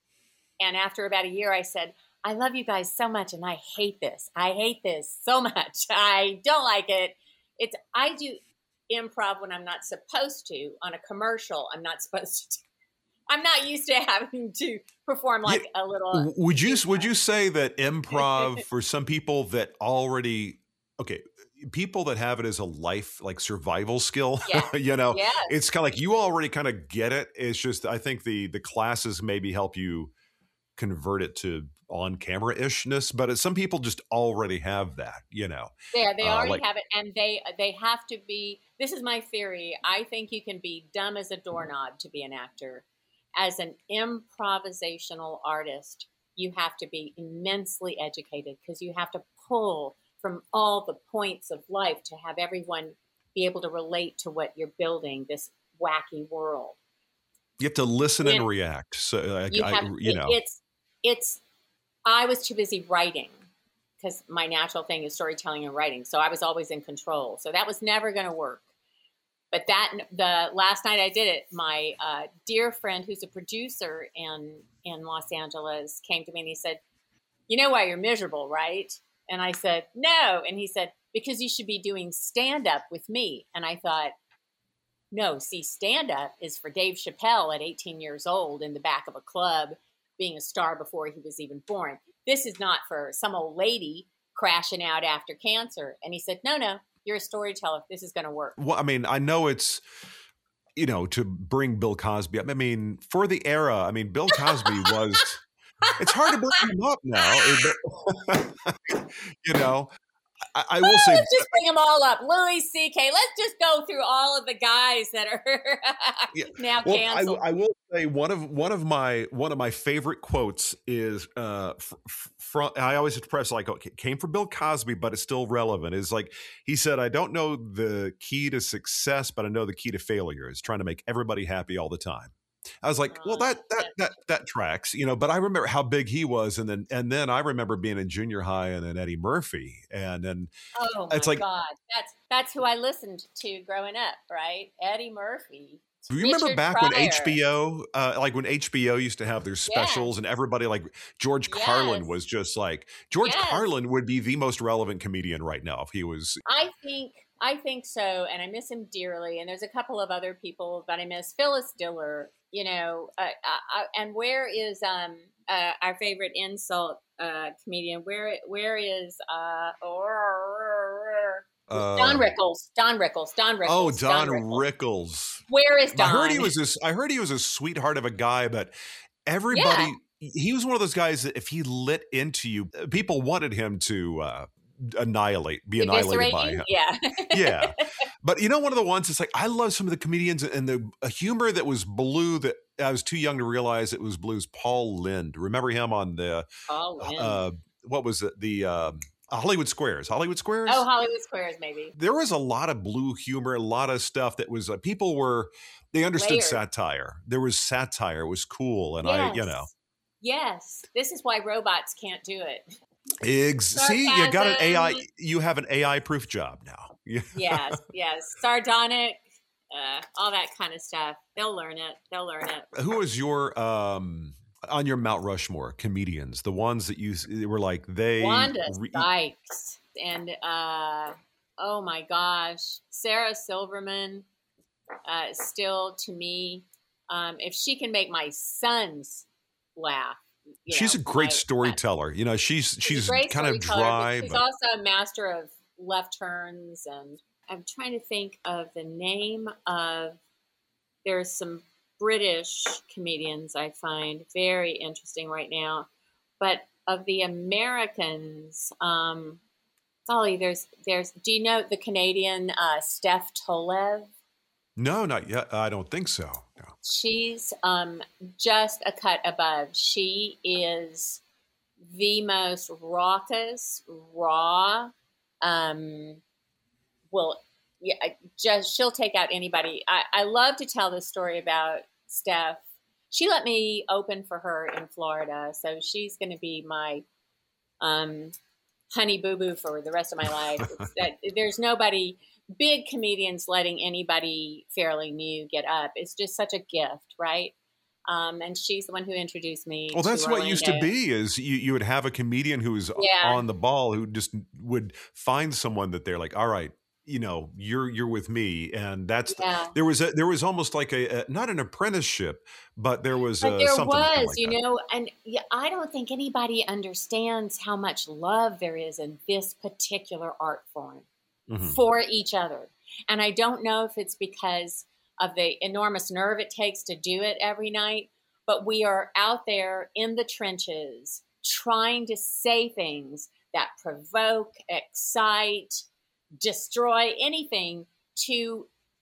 and after about a year, I said, I love you guys so much, and I hate this. I hate this so much. I don't like it. It's I do improv when I'm not supposed to. On a commercial, I'm not supposed to. I'm not used to having to perform like yeah. a little. Would you would you say that improv for some people that already okay, people that have it as a life like survival skill, Yeah. you know, yes. it's kind of like you already kind of get it. It's just I think the the classes maybe help you convert it to on camera ishness, but some people just already have that, you know. Yeah, they uh, already like, have it, and they they have to be. This is my theory. I think you can be dumb as a doorknob to be an actor. As an improvisational artist, you have to be immensely educated because you have to pull from all the points of life to have everyone be able to relate to what you're building, this wacky world. You have to listen and, and react. So, uh, you, I, have, you it, know, it's it's. I was too busy writing because my natural thing is storytelling and writing, so I was always in control. So that was never going to work. But that the last night I did it, my uh, dear friend who's a producer in in Los Angeles came to me and he said, "You know why you're miserable, right?" And I said, "No." And he said, "Because you should be doing stand up with me." And I thought, "No, see, stand up is for Dave Chappelle at eighteen years old in the back of a club, being a star before he was even born. This is not for some old lady crashing out after cancer." And he said, "No, no. You're a storyteller. This is going to work." Well, I mean, I know it's, you know, to bring Bill Cosby up. I mean, for the era, I mean, Bill Cosby was, it's hard to bring him up now. You know, I, I will oh, say. Let's just bring them all up. Louis C K. Let's just go through all of the guys that are yeah. now well, canceled. I, I will say one of one of my one of my favorite quotes is uh, from. I always express like okay, it came from Bill Cosby, but it's still relevant. Is like he said, "I don't know the key to success, but I know the key to failure is trying to make everybody happy all the time." I was like, well, that that that that tracks, you know. But I remember how big he was, and then and then I remember being in junior high, and then Eddie Murphy, and then oh my it's like, God, that's that's who I listened to growing up, right? Eddie Murphy. Do you remember Richard back Pryor. when H B O, uh, like when H B O used to have their specials, yes. and everybody like George yes. Carlin was just like George yes. Carlin would be the most relevant comedian right now if he was. I think. I think so, and I miss him dearly. And there's a couple of other people that I miss. Phyllis Diller, you know, uh, uh, and where is um uh, our favorite insult uh, comedian? Where where is uh, or, uh, Don Rickles? Don Rickles. Don Rickles. Oh, Don, Don Rickles. Rickles. Where is Don? I heard he was this. I heard he was a sweetheart of a guy, but everybody. Yeah. He was one of those guys that if he lit into you, people wanted him to. Uh, annihilate be annihilated by him. Yeah. Yeah. But you know, one of the ones it's like I love some of the comedians and the a humor that was blue that I was too young to realize it was blues. Paul Lynde. Remember him on the Paul Lynde. uh what was it? The um Hollywood Squares. Hollywood Squares? Oh, Hollywood Squares, maybe. There was a lot of blue humor, a lot of stuff that was, uh, people were, they understood Layered. satire. There was satire. It was cool. And Yes. I, you know. Yes. This is why robots can't do it. Ex- see, you got an A I, Sarcasm. you have an A I-proof job now. Yeah. Yes, yes. Sardonic, uh, all that kind of stuff. They'll learn it. They'll learn it. Who was your, um, on your Mount Rushmore comedians, the ones that you were like, they. Wanda re- Sykes and, uh, oh my gosh, Sarah Silverman, uh, still to me, um, if she can make my sons laugh. You she's know, a great my- storyteller. You know, she's She's, she's a great kind of storyteller, dry, but she's but also a master of left turns. And I'm trying to think of the name of. There's some British comedians I find very interesting right now, but of the Americans, um, golly, there's there's. Do you know the Canadian uh, Steph Tolev? no, not yet. I don't think so. No. She's um, just a cut above. She is the most raucous, raw. Um, well, yeah, just she'll take out anybody. I, I love to tell this story about Steph. She let me open for her in Florida, so she's going to be my um, honey boo boo for the rest of my life. It's that, there's nobody. Big comedians letting anybody fairly new get up. It's just such a gift, right? Um, and she's the one who introduced me. Well, to that's what it used to Orlando. be is you, you would have a comedian who was Yeah. on the ball who just would find someone that they're like, all right, you know, you're you're with me, and that's the- Yeah. there was a, there was almost like a, a not an apprenticeship, but there was But uh, there something was, like you that. know, and yeah, I don't think anybody understands how much love there is in this particular art form Mhm. for each other. And I don't know if it's because of the enormous nerve it takes to do it every night, but we are out there in the trenches trying to say things that provoke, excite, destroy, anything to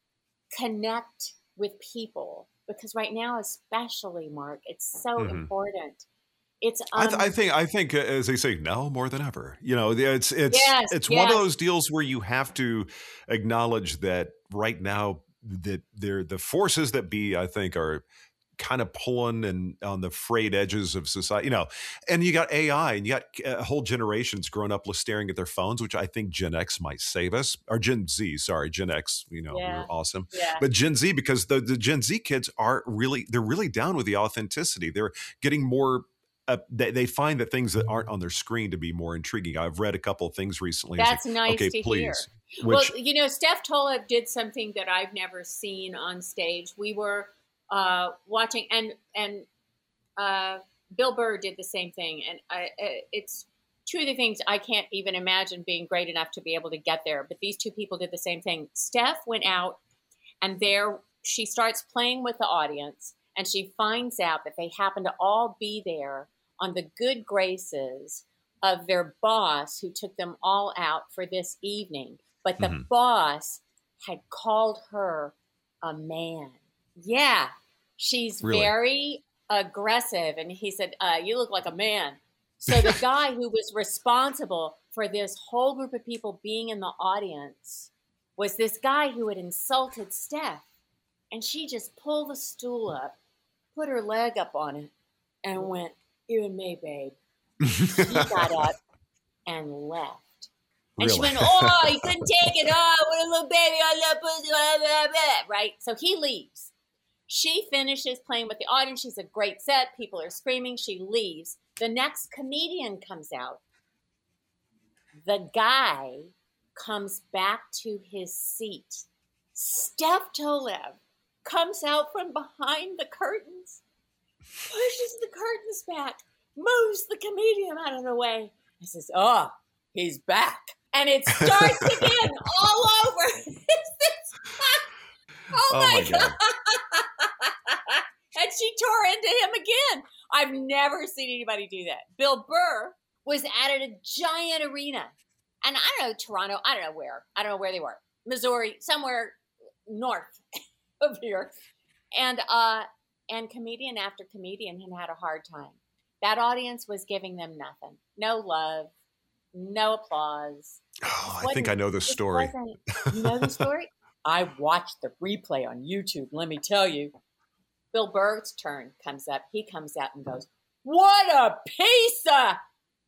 connect with people. Because right now, especially, Mark, it's so Mhm. important. It's I, um, th- I think I think uh, as they say now more than ever. You know, it's it's Yes, it's one of yes. those deals where you have to acknowledge that right now that they're the forces that be, I think, are kind of pulling and on the frayed edges of society, you know, and you got A I and you got uh, whole generations growing up staring at their phones, which I think Gen X might save us, or Gen Z, sorry, Gen X, you know, Yeah. we're awesome. yeah. But Gen Z, because the, the Gen Z kids are really, they're really down with the authenticity. They're getting more, uh, they, they find that things that aren't on their screen to be more intriguing. I've read a couple of things recently. It's That's like, nice okay, to please. hear. Which, Well, you know, Steph Tolev did something that I've never seen on stage. We were uh, watching, and and uh, Bill Burr did the same thing. And I, it's two of the things I can't even imagine being great enough to be able to get there. But these two people did the same thing. Steph went out, and there she starts playing with the audience, and she finds out that they happen to all be there on the good graces of their boss, who took them all out for this evening. But the Mhm. boss had called her a man. Yeah, she's Really? very aggressive. And he said, uh, you look like a man. So the guy who was responsible for this whole group of people being in the audience was this guy who had insulted Steph. And she just pulled the stool up, put her leg up on it, and went, you and me, babe. He got up and left. And she Really? went, oh, he couldn't take it. Oh, what a little baby on that pussy. Blah, blah, blah. Right? So he leaves. She finishes playing with the audience. She's a great set. People are screaming. She leaves. The next comedian comes out. The guy comes back to his seat. Steph Tolev comes out from behind the curtains, pushes the curtains back, moves the comedian out of the way, and says, oh, he's back. And it starts again all over. oh, Oh my my God. God. And she tore into him again. I've never seen anybody do that. Bill Burr was at a giant arena. And I don't know, Toronto, I don't know where. I don't know where they were. Missouri, somewhere north of here. And uh, and comedian after comedian had had a hard time. That audience was giving them nothing. No love, no applause. Oh, I think I know this story. You know the story? I watched the replay on YouTube. Let me tell you. Bill Burr's turn comes up. He comes out and goes, "What a piece of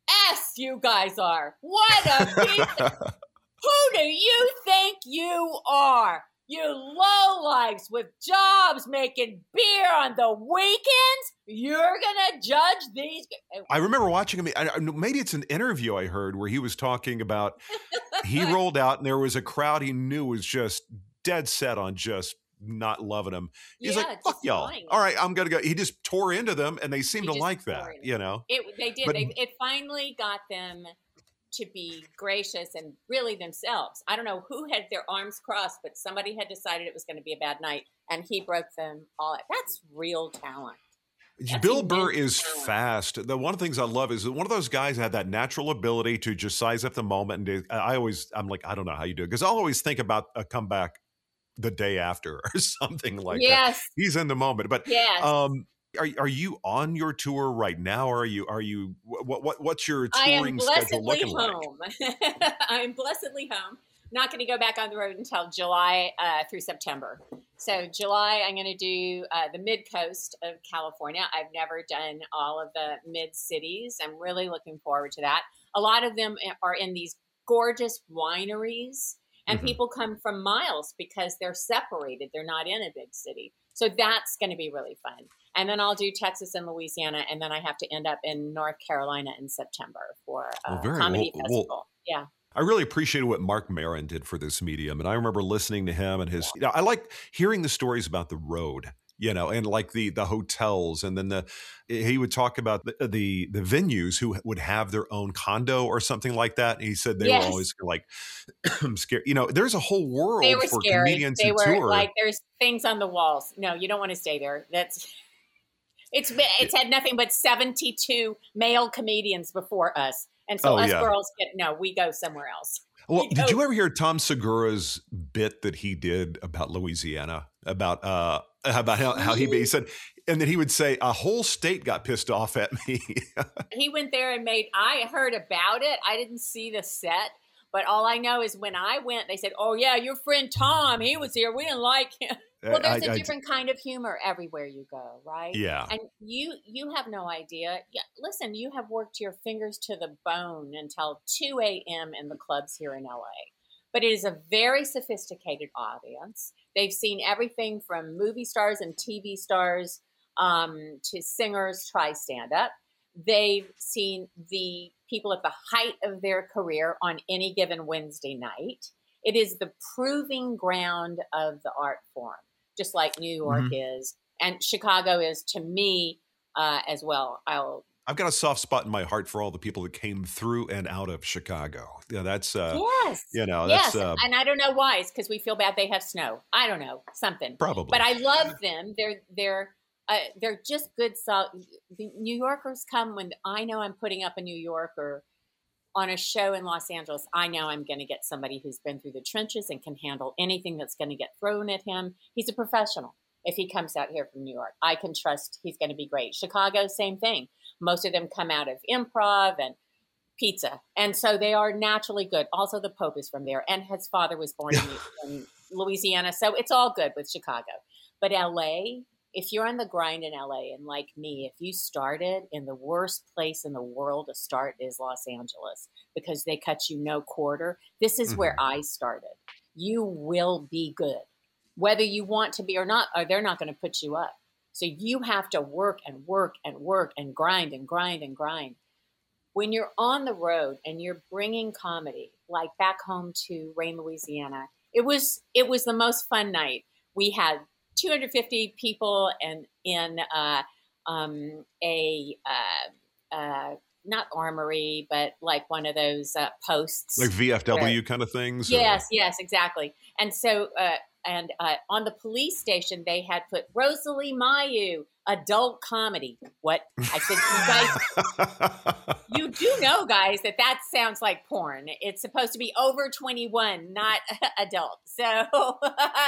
S you guys are. What a piece of... Who do you think you are? You lowlifes with jobs making beer on the weekends? You're going to judge these..." I remember watching him. I, maybe it's an interview I heard where he was talking about he rolled out and there was a crowd he knew was just dead set on just not loving him. He's yeah, like, fuck y'all. All right, I'm going to go. He just tore into them and they seem he to like that, you know? It, they did. But, they, it finally got them to be gracious and really themselves. I don't know who had their arms crossed, but somebody had decided it was going to be a bad night and he broke them all out. That's real talent. That's Bill Burr is talent. fast. The one of the things I love is that one of those guys had that natural ability to just size up the moment. And I always, I'm like, I don't know how you do it. Because I'll always think about a comeback the day after or something like yes. that. He's in the moment. But yes. um, are are you on your tour right now? Or are you, are you, what, what what's your touring schedule looking home. like? I am blessedly home. Not going to go back on the road until July uh, through September. So July, I'm going to do uh, the mid-coast of California. I've never done all of the mid-cities. I'm really looking forward to that. A lot of them are in these gorgeous wineries, and mm-hmm. people come from miles because they're separated. They're not in a big city. So that's going to be really fun. And then I'll do Texas and Louisiana, and then I have to end up in North Carolina in September for a well, very, comedy well, festival. Well, yeah. I really appreciated what Marc Maron did for this medium. And I remember listening to him and his, you know, I like hearing the stories about the road, you know, and like the, the hotels. And then the, he would talk about the, the, the venues who would have their own condo or something like that. And he said they yes. were always like, I'm scared. You know, there's a whole world they were for scary. comedians they who were tour. Like there's things on the walls. No, you don't want to stay there. That's, it's, it's had nothing but seventy-two male comedians before us. And so oh, us yeah. girls get, no, we go somewhere else. Well, did you ever hear Tom Segura's bit that he did about Louisiana, about uh, about how, how he, he said, and then he would say, a whole state got pissed off at me. He went there and made, I heard about it. I didn't see the set, but all I know is when I went, they said, oh yeah, your friend Tom, he was here. We didn't like him. Well, there's a I, different I, kind of humor everywhere you go, right? Yeah. And you you have no idea. Yeah, listen, you have worked your fingers to the bone until two a.m. in the clubs here in L A. But it is a very sophisticated audience. They've seen everything from movie stars and T V stars um, to singers try stand-up. They've seen the people at the height of their career on any given Wednesday night. It is the proving ground of the art form, just like New York mm-hmm. is. And Chicago is, to me, uh, as well. I'll. I've got a soft spot in my heart for all the people that came through and out of Chicago. Yeah, that's, uh, yes. you know, yes. that's, uh, and I don't know why. It's because we feel bad they have snow. I don't know, something. Probably. But I love them. They're, they're, uh, they're just good. So the New Yorkers come when I know I'm putting up a New Yorker on a show in Los Angeles. I know I'm going to get somebody who's been through the trenches and can handle anything that's going to get thrown at him. He's a professional. If he comes out here from New York, I can trust he's going to be great. Chicago, same thing. Most of them come out of improv and pizza. And so they are naturally good. Also, the Pope is from there. And his father was born in, in Louisiana. So it's all good with Chicago. But L A, if you're on the grind in L A, and like me, if you started in the worst place in the world to start is Los Angeles, because they cut you no quarter. This is mm-hmm. where I started. You will be good, whether you want to be or not, or they're not going to put you up. So you have to work and work and work and grind and grind and grind. When you're on the road and you're bringing comedy, like back home to Rain, Louisiana, it was it was the most fun night. We had two hundred fifty people and in uh, um, a uh, uh, not armory, but like one of those uh, posts, like V F W where, kind of things. Yes, or? yes, exactly. And so, uh, and uh, on the police station, they had put Rosalie Mayu, adult comedy. What I said, you guys, you do know, guys, that that sounds like porn. It's supposed to be over twenty-one, not adult. So.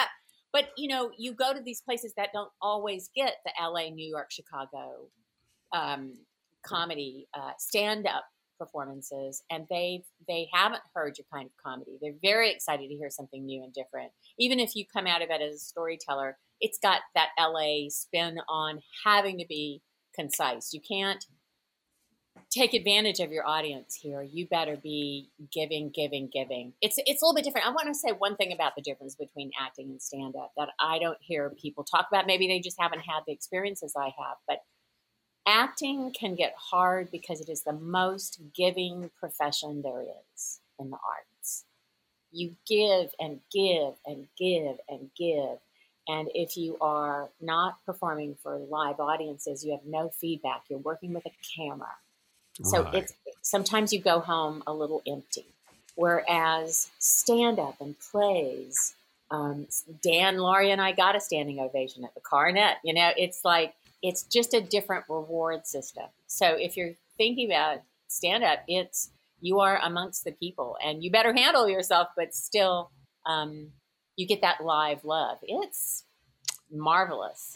But, you know, you go to these places that don't always get the L A, New York, Chicago um, comedy uh, stand-up performances, and they they haven't heard your kind of comedy. They're very excited to hear something new and different. Even if you come out of it as a storyteller, it's got that L A spin on having to be concise. You can't take advantage of your audience here. You better be giving, giving, giving. It's it's a little bit different. I want to say one thing about the difference between acting and stand-up that I don't hear people talk about. Maybe they just haven't had the experiences I have, but acting can get hard because it is the most giving profession there is in the arts. You give and give and give and give. And if you are not performing for live audiences, you have no feedback. You're working with a camera. So Right. it's sometimes you go home a little empty. Whereas stand-up and plays, um, Dan Laurie and I got a standing ovation at the Carnet. You know, it's like, it's just a different reward system. So if you're thinking about stand-up, it's, you are amongst the people and you better handle yourself, but still um, you get that live love. It's marvelous.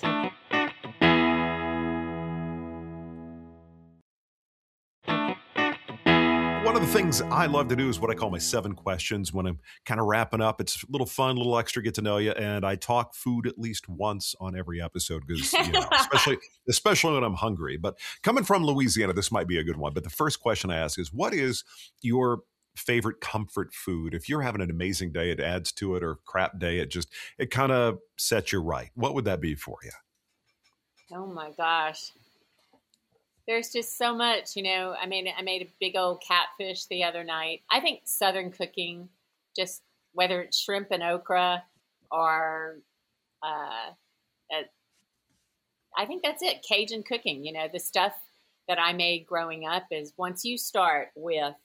One of the things I love to do is what I call my seven questions when I'm kind of wrapping up. It's a little fun, a little extra, get to know you. And I talk food at least once on every episode because, you know, especially, especially when I'm hungry. But coming from Louisiana, this might be a good one. But the first question I ask is, what is your favorite comfort food? If you're having an amazing day, it adds to it, or crap day, it just, it kind of sets you right. What would that be for you? Oh my gosh. There's just so much, you know. I mean, I made a big old catfish the other night. I think Southern cooking, just whether it's shrimp and okra or, uh, uh, I think that's it. Cajun cooking, you know, the stuff that I made growing up is once you start with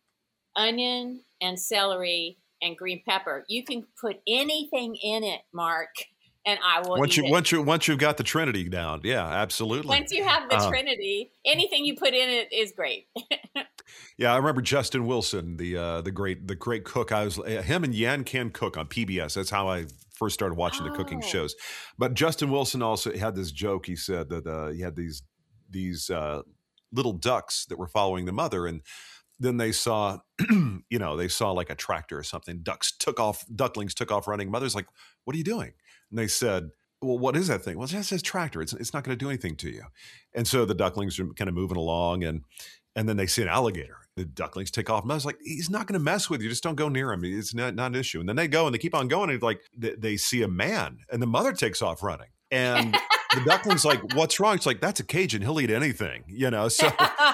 onion and celery and green pepper, you can put anything in it, Mark. And I will once eat you it. once you once you've got the Trinity down, yeah, absolutely. Once you have the Uh, Trinity, anything you put in it is great. Yeah, I remember Justin Wilson, the uh, the great the great cook. I was uh, him and Yan Can Cook on P B S. That's how I first started watching the cooking Oh. shows. But Justin Wilson also had this joke. He said that uh, he had these these uh, little ducks that were following the mother, and then they saw, you know, they saw like a tractor or something. Ducks took off, ducklings took off running. Mother's like, "What are you doing?" And they said, "Well, what is that thing?" "Well, it just says tractor. It's it's not going to do anything to you." And so the ducklings are kind of moving along, and and then they see an alligator. The ducklings take off. And I was like, "He's not going to mess with you. Just don't go near him. It's not, not an issue." And then they go and they keep on going. And like they, they see a man, and the mother takes off running. And the duckling's like, "What's wrong?" It's like, "That's a Cajun. He'll eat anything," you know. So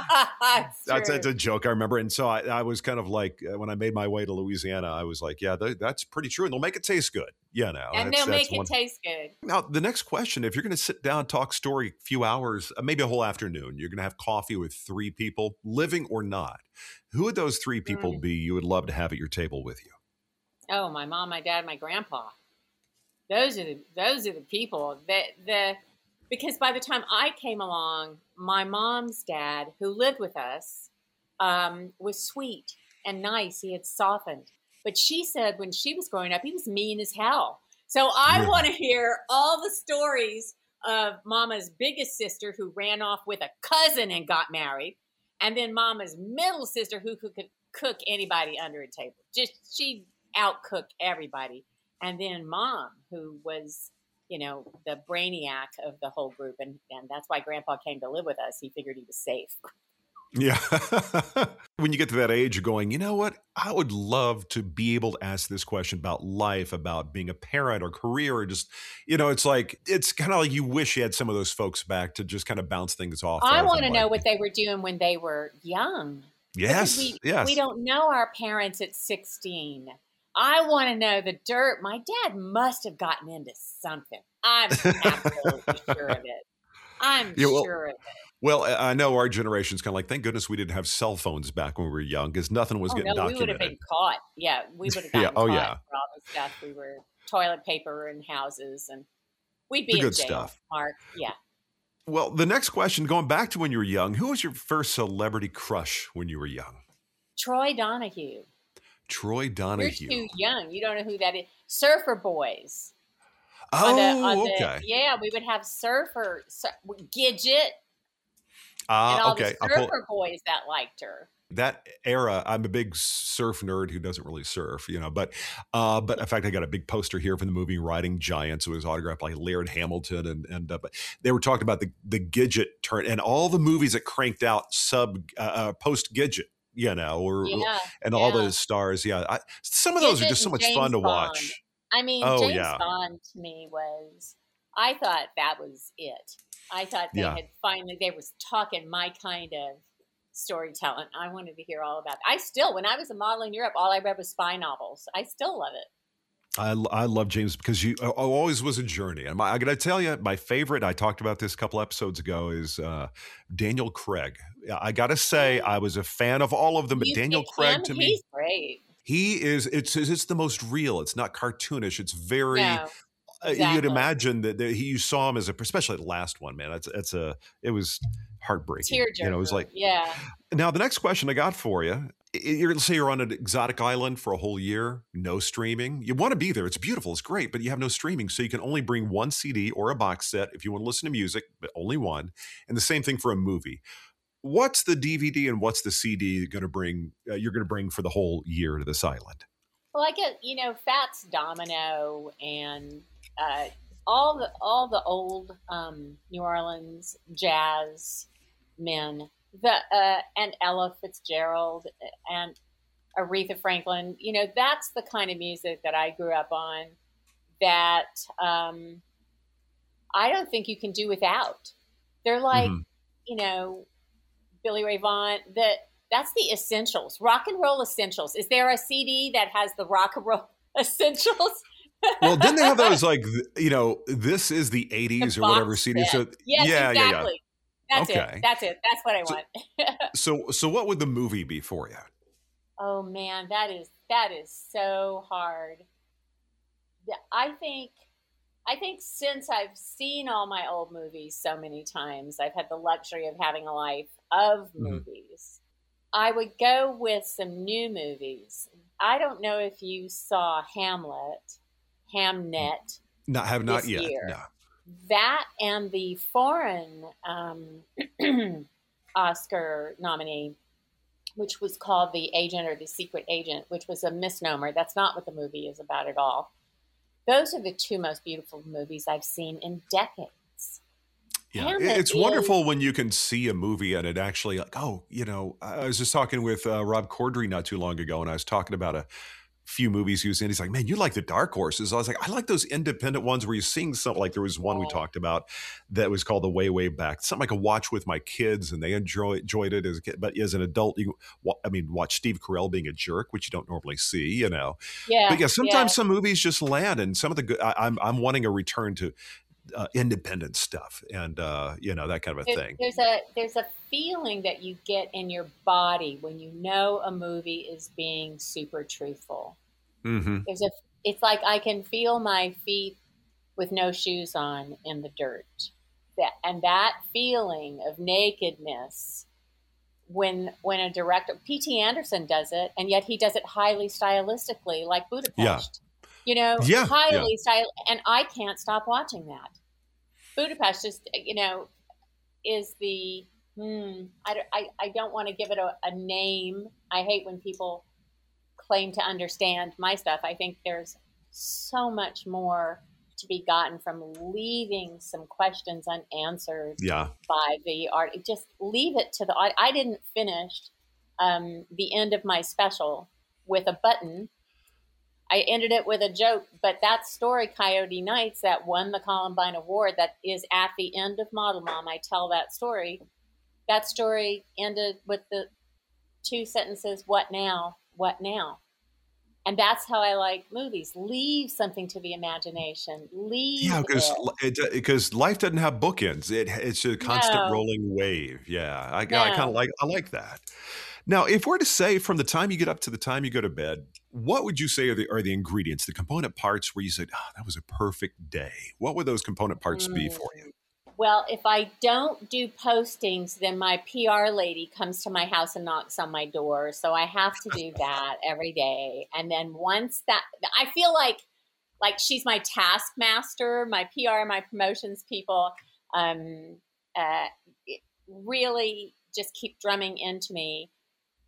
That's that's, true. that's a joke I remember. And so I, I was kind of like, uh, when I made my way to Louisiana, I was like, yeah, th- that's pretty true. And they'll make it taste good, you know. and that's, they'll that's make it one- taste good. Now, the next question, if you're going to sit down, talk story a few hours, uh, maybe a whole afternoon, you're going to have coffee with three people, living or not. Who would those three people Mm. be you would love to have at your table with you? Oh, my mom, my dad, my grandpa. Those are the those are the people that the because by the time I came along, my mom's dad, who lived with us, um, was sweet and nice. He had softened. But she said when she was growing up, he was mean as hell. So I Yeah. want to hear all the stories of Mama's biggest sister who ran off with a cousin and got married, and then Mama's middle sister who could, could cook anybody under a table. Just she outcooked everybody. And then Mom, who was, you know, the brainiac of the whole group. And, and that's why Grandpa came to live with us. He figured he was safe. Yeah. When you get to that age, you're going, you know what? I would love to be able to ask this question about life, about being a parent or career, or just, you know, it's like, it's kind of like you wish you had some of those folks back to just kind of bounce things off. I of want to and know like- what they were doing when they were young. Yes. Because we, yes. we don't know our parents at sixteen. I want to know the dirt. My dad must have gotten into something. I'm absolutely sure of it. I'm Yeah, well, sure of it. Well, I I know our generation's kind of like, thank goodness we didn't have cell phones back when we were young because nothing was Oh, getting no, we would have documented. been caught. Yeah, we would have Yeah, gotten oh, caught yeah. for all the stuff. We were toilet paper in houses, and we'd be The in good jail. stuff. Mark, yeah. Well, the next question, going back to when you were young, who was your first celebrity crush when you were young? Troy Donahue. Troy You're Donahue. too young. You don't know who that is. Surfer Boys. Oh, On the- on the- okay. Yeah, we would have surfer, sur- Gidget, and Ah, all okay. the I'll pull, surfer boys that liked her. That era, I'm a big surf nerd who doesn't really surf, you know, but uh, but in fact, I got a big poster here from the movie Riding Giants. It was autographed by Laird Hamilton, and and uh, but they were talking about the the Gidget turn and all the movies that cranked out sub uh, uh, post Gidget, you know, or Yeah, and all yeah. those stars. Yeah, I, some of those are Gidget just so and much James fun to Bond. watch. I mean, Oh James yeah, Bond to me was, I thought that was it. I thought they yeah. had finally, they was talking my kind of storytelling. I wanted to hear all about it. I still, when I was a model in Europe, all I read was spy novels. I still love it. I, I love James because you uh, always was a journey. And my, I got to tell you, my favorite, I talked about this a couple episodes ago, is uh, Daniel Craig. I got to say, I was a fan of all of them, but You Daniel picked Craig him? to He's me, great. he is, it's, it's the most real. It's not cartoonish. It's very, No, uh, you'd exactly. imagine that, that he, you saw him as a, especially the last one, man. That's, that's a, it was heartbreaking. You know, it was Tearjerker. like, Yeah. now, the next question I got for you, you're going to say you're on an exotic island for a whole year, no streaming. You want to be there. It's beautiful. It's great, but you have no streaming. So you can only bring one C D or a box set if you want to listen to music, but only one. And the same thing for a movie. What's the D V D and what's the C D going to bring, uh, you're going to bring for the whole year to this island? Well, I get, you know, Fats Domino and uh, all the all the old um, New Orleans jazz men, the uh, and Ella Fitzgerald and Aretha Franklin. You know, that's the kind of music that I grew up on that um, I don't think you can do without. They're like, Mhm. you know, Billy Ray Vaughan. That that's the essentials, rock and roll essentials. Is there a C D that has the rock and roll essentials? Well, didn't they have those like, th- you know, this is the eighties The or whatever box C D? set. So Yes, yeah, yeah, yeah. exactly. That's Okay. it. That's it. That's what I So, want. so, so what would the movie be for you? Oh man, that is that is so hard. Yeah, I think I think since I've seen all my old movies so many times, I've had the luxury of having a life of Mhm. movies. I would go with some new movies. I don't know if you saw Hamlet, Hamnet Not have not this yet. year. No. That and the foreign um, Oscar nominee, which was called The Agent or The Secret Agent, which was a misnomer. That's not what the movie is about at all. Those are the two most beautiful movies I've seen in decades. Yeah, Hamlet it- it's is- wonderful when you can see a movie and it actually like, oh, you know, I was just talking with uh, Rob Corddry not too long ago, and I was talking about a few movies he was in. He's like, man, you like the dark horses. I was like, I like those independent ones where you're seeing something. Like there was one we Right. talked about that was called The Way, Way Back. Something I could watch with my kids and they enjoy, enjoyed it as a kid. But as an adult, you, wa- I mean, watch Steve Carell being a jerk, which you don't normally see, you know. Yeah, But yeah, sometimes yeah. some movies just land, and some of the good. I, I'm I'm wanting a return to uh, independent stuff, and uh, you know that kind of a There- thing. There's a there's a feeling that you get in your body when you know a movie is being super truthful. Mm-hmm. There's a it's like I can feel my feet with no shoes on in the dirt. That and that feeling of nakedness when when a director P T Anderson does it, and yet he does it highly stylistically, like Budapest. You know, Yeah, highly style, and I can't stop watching that. Budapest just you know is the hmm, I, don't- I, I don't want to give it a, a name. I hate when people claim to understand my stuff. I think there's so much more to be gotten from leaving some questions unanswered Yeah. by the art. Just leave it to the art. I didn't finish um, the end of my special with a button. I ended it with a joke, but that story, Coyote Nights, that won the Columbine Award, that is at the end of Model Mom. I tell that story. That story ended with the two sentences, what now? What now? And that's how I like movies. Leave something to the imagination. Leave Yeah, because it. because life doesn't have bookends. It it's a constant No. rolling wave. Yeah, I, I No. kind of like I like that. Now, if we're to say from the time you get up to the time you go to bed, what would you say are the are the ingredients, the component parts where you said, "Oh, that was a perfect day"? What would those component parts be for you? Well, if I don't do postings, then my P R lady comes to my house and knocks on my door. So I have to do that every day. And then once that, I feel like like she's my taskmaster, my P R, my promotions people um, uh, really just keep drumming into me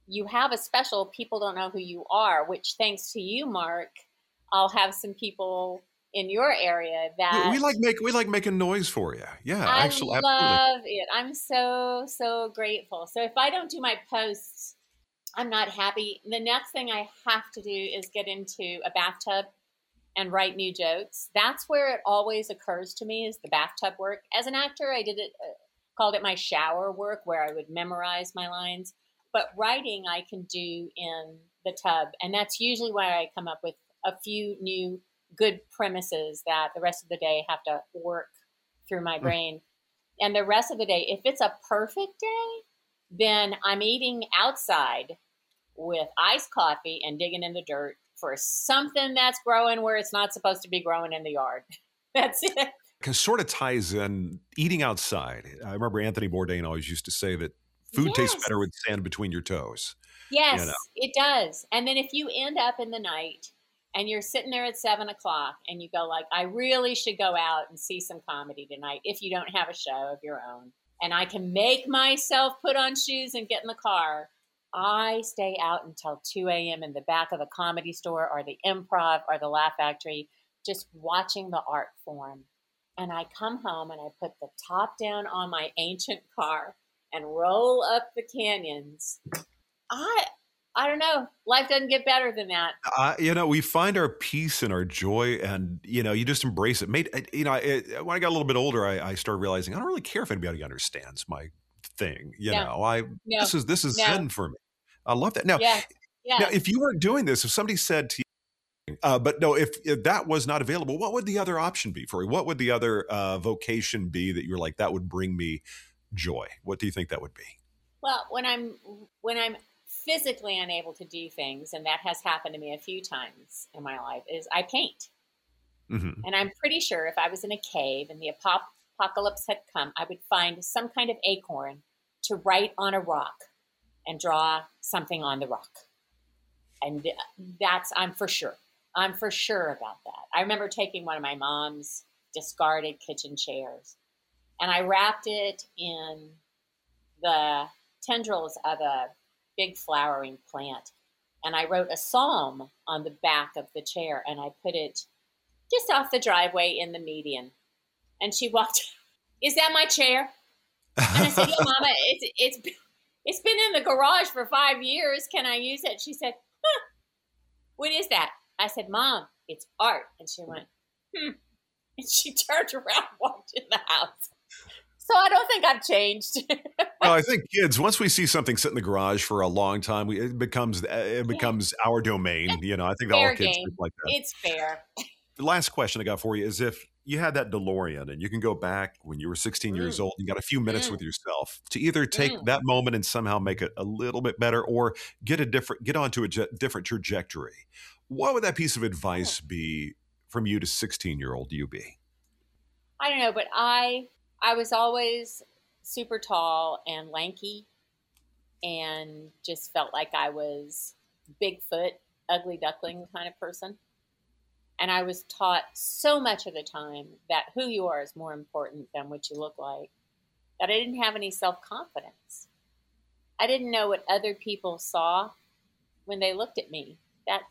you have a special, people don't know who you are, which thanks to you, Mark, I'll have some people in your area that we, we like make we like making noise for you. Yeah, I actually, love absolutely. it. I'm so so grateful. So if I don't do my posts, I'm not happy. The next thing I have to do is get into a bathtub and write new jokes. That's where it always occurs to me, is the bathtub work. As an actor, I did it, uh, called it my shower work, where I would memorize my lines. But writing I can do in the tub. And that's usually where I come up with a few new good premises that the rest of the day have to work through my brain. And the rest of the day, if it's a perfect day, then I'm eating outside with iced coffee and digging in the dirt for something that's growing where it's not supposed to be growing in the yard. That's it. It sort of ties in eating outside. I remember Anthony Bourdain always used to say that food Yes. tastes better with sand between your toes. Yes, You know. it does. And then if you end up in the night and you're sitting there at seven o'clock and you go like, I really should go out and see some comedy tonight if you don't have a show of your own, and I can make myself put on shoes and get in the car, I stay out until two a.m. in the back of the Comedy Store or the Improv or the Laugh Factory, just watching the art form. And I come home and I put the top down on my ancient car and roll up the canyons. I I don't know. Life doesn't get better than that. Uh, you know, we find our peace and our joy, and you know, you just embrace it. Made you know, it, when I got a little bit older, I, I started realizing I don't really care if anybody understands my thing. You No. know, I No. this is this is No. zen for me. I love that. Now, Yeah. Yeah. now, if you weren't doing this, if somebody said to you, uh, but no, if, if that was not available, what would the other option be for you? What would the other uh, vocation be that you're like, that would bring me joy? What do you think that would be? Well, when I'm when I'm physically unable to do things, and that has happened to me a few times in my life, is I paint. Mm-hmm. And I'm pretty sure if I was in a cave and the apop- apocalypse had come, I would find some kind of acorn to write on a rock and draw something on the rock. And that's, I'm for sure. I'm for sure about that. I remember taking one of my mom's discarded kitchen chairs and I wrapped it in the tendrils of a big flowering plant. And I wrote a psalm on the back of the chair and I put it just off the driveway in the median. And she walked, is that my chair? And I said, yeah, Mama, it's, it's, it's been in the garage for five years. Can I use it? She said, huh, what is that? I said, Mom, it's art. And she went, hmm. And she turned around and walked in the house. So I don't think I've changed. Well, I think kids, once we see something sit in the garage for a long time, we, it becomes it becomes our domain. You know, I think all Fair kids game. think like that. It's fair. The last question I got for you is, if you had that DeLorean and you can go back when you were sixteen years Mm. old and you got a few minutes Mm. with yourself to either take Mm. that moment and somehow make it a little bit better, or get a different, get onto a je- different trajectory, what would that piece of advice be from you to sixteen year old you be? I don't know, but I I was always super tall and lanky and just felt like I was Bigfoot, ugly duckling kind of person. And I was taught so much of the time that who you are is more important than what you look like, that I didn't have any self-confidence. I didn't know what other people saw when they looked at me. That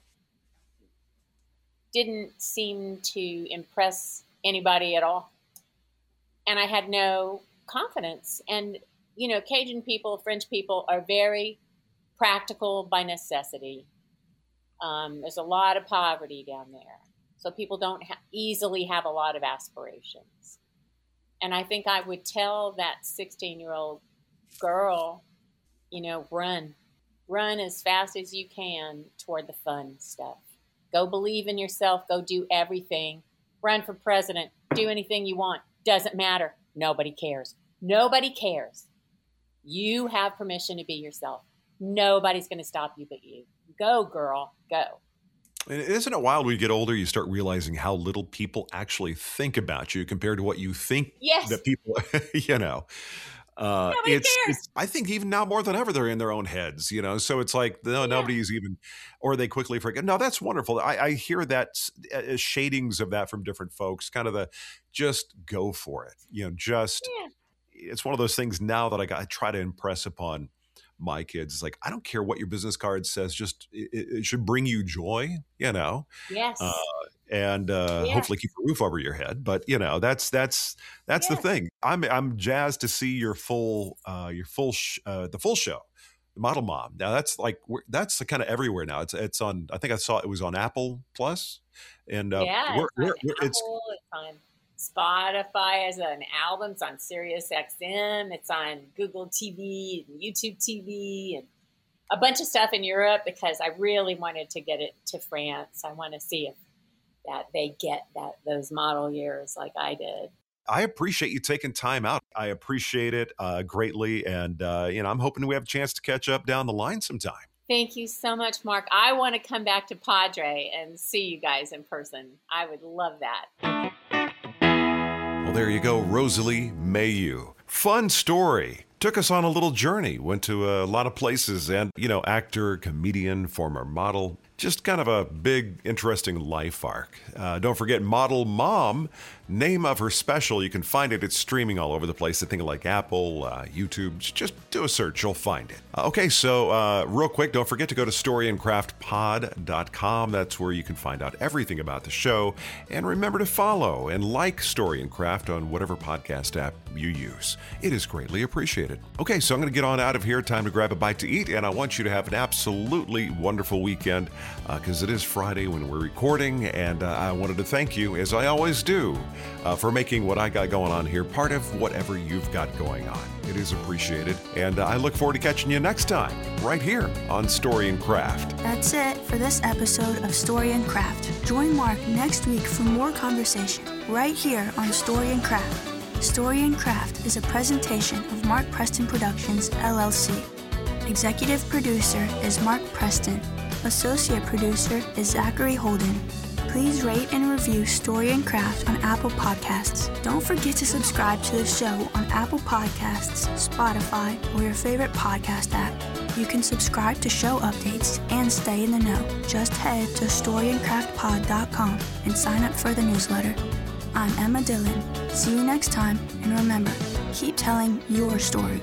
didn't seem to impress anybody at all. And I had no confidence. And, you know, Cajun people, French people are very practical by necessity. Um, there's a lot of poverty down there. So people don't ha- easily have a lot of aspirations. And I think I would tell that sixteen-year-old girl, you know, run. Run as fast as you can toward the fun stuff. Go believe in yourself. Go do everything. Run for president. Do anything you want. Doesn't matter. Nobody cares. Nobody cares. You have permission to be yourself. Nobody's going to stop you but you. Go, girl. Go. And isn't it wild when you get older, you start realizing how little people actually think about you compared to what you think Yes. that people, you know. Uh, Nobody it's, cares. it's, I think even now more than ever, they're in their own heads, you know, so it's like, no, Yeah. nobody's even, or they quickly forget. No, that's wonderful. I, I hear that uh, shadings of that from different folks, kind of the, just go for it. You know, just, Yeah. it's one of those things now that I, got, I try to impress upon my kids. It's like, I don't care what your business card says, just it, it should bring you joy, you know? Yes. Uh, and uh, Yeah. hopefully keep a roof over your head. But you know, that's that's that's the Yes. thing. I'm I'm jazzed to see your full uh, your full sh- uh, the full show, Model Mom. Now that's like we're- that's kind of everywhere now. It's it's on. I think I saw it was on Apple Plus, and uh, Yeah, we're, it's on we're, we're- it's Apple, it's on Spotify as an album, it's on Sirius X M, it's on Google T V and YouTube T V and a bunch of stuff in Europe because I really wanted to get it to France. I want to see if that they get that those model years like I did. I appreciate you taking time out. I appreciate it uh, greatly, and uh, you know, I'm hoping we have a chance to catch up down the line sometime. Thank you so much, Mark. I want to come back to Padre and see you guys in person. I would love that. Well, there you go, Rosalie Mayu. Fun story. Took us on a little journey. Went to a lot of places, and you know, actor, comedian, former model. Just kind of a big, interesting life arc. Uh, don't forget Model Mom, name of her special. You can find it. It's streaming all over the place. I think like Apple, uh, YouTube. Just do a search. You'll find it. Uh, okay, so uh, real quick, don't forget to go to story and craft pod dot com. That's where you can find out everything about the show. And remember to follow and like Story and Craft on whatever podcast app you use. It is greatly appreciated. Okay, so I'm going to get on out of here. Time to grab a bite to eat. And I want you to have an absolutely wonderful weekend, because uh, it is Friday when we're recording, and uh, I wanted to thank you, as I always do, uh, for making what I got going on here part of whatever you've got going on. It is appreciated, and uh, I look forward to catching you next time, right here on Story and Craft. That's it for this episode of Story and Craft. Join Mark next week for more conversation right here on Story and Craft. Story and Craft is a presentation of Mark Preston Productions, L L C. Executive producer is Mark Preston. Associate producer is Zachary Holden. Please rate and review Story and Craft on Apple Podcasts. Don't forget to subscribe to the show on Apple Podcasts, Spotify, or your favorite podcast app. You can subscribe to show updates and stay in the know. Just head to story and craft pod dot com and sign up for the newsletter. I'm Emma Dillon. See you next time, and remember, keep telling your story.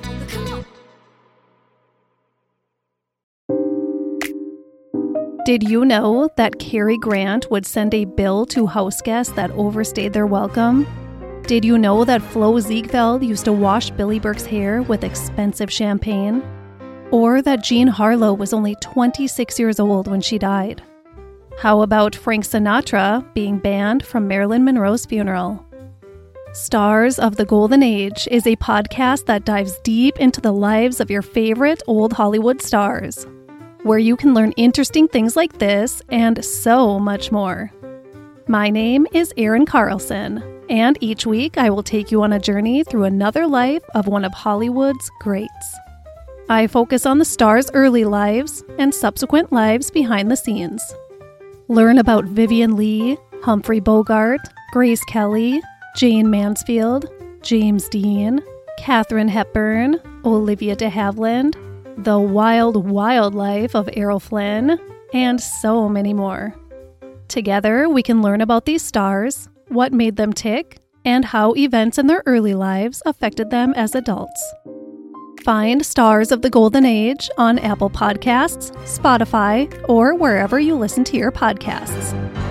Did you know that Cary Grant would send a bill to house guests that overstayed their welcome? Did you know that Flo Ziegfeld used to wash Billy Burke's hair with expensive champagne? Or that Jean Harlow was only twenty-six years old when she died? How about Frank Sinatra being banned from Marilyn Monroe's funeral? Stars of the Golden Age is a podcast that dives deep into the lives of your favorite old Hollywood stars, where you can learn interesting things like this and so much more. My name is Erin Carlson, and each week I will take you on a journey through another life of one of Hollywood's greats. I focus on the stars' early lives and subsequent lives behind the scenes. Learn about Vivian Leigh, Humphrey Bogart, Grace Kelly, Jane Mansfield, James Dean, Katharine Hepburn, Olivia de Havilland, the wild, wild life of Errol Flynn, and so many more. Together, we can learn about these stars, what made them tick, and how events in their early lives affected them as adults. Find Stars of the Golden Age on Apple Podcasts, Spotify, or wherever you listen to your podcasts.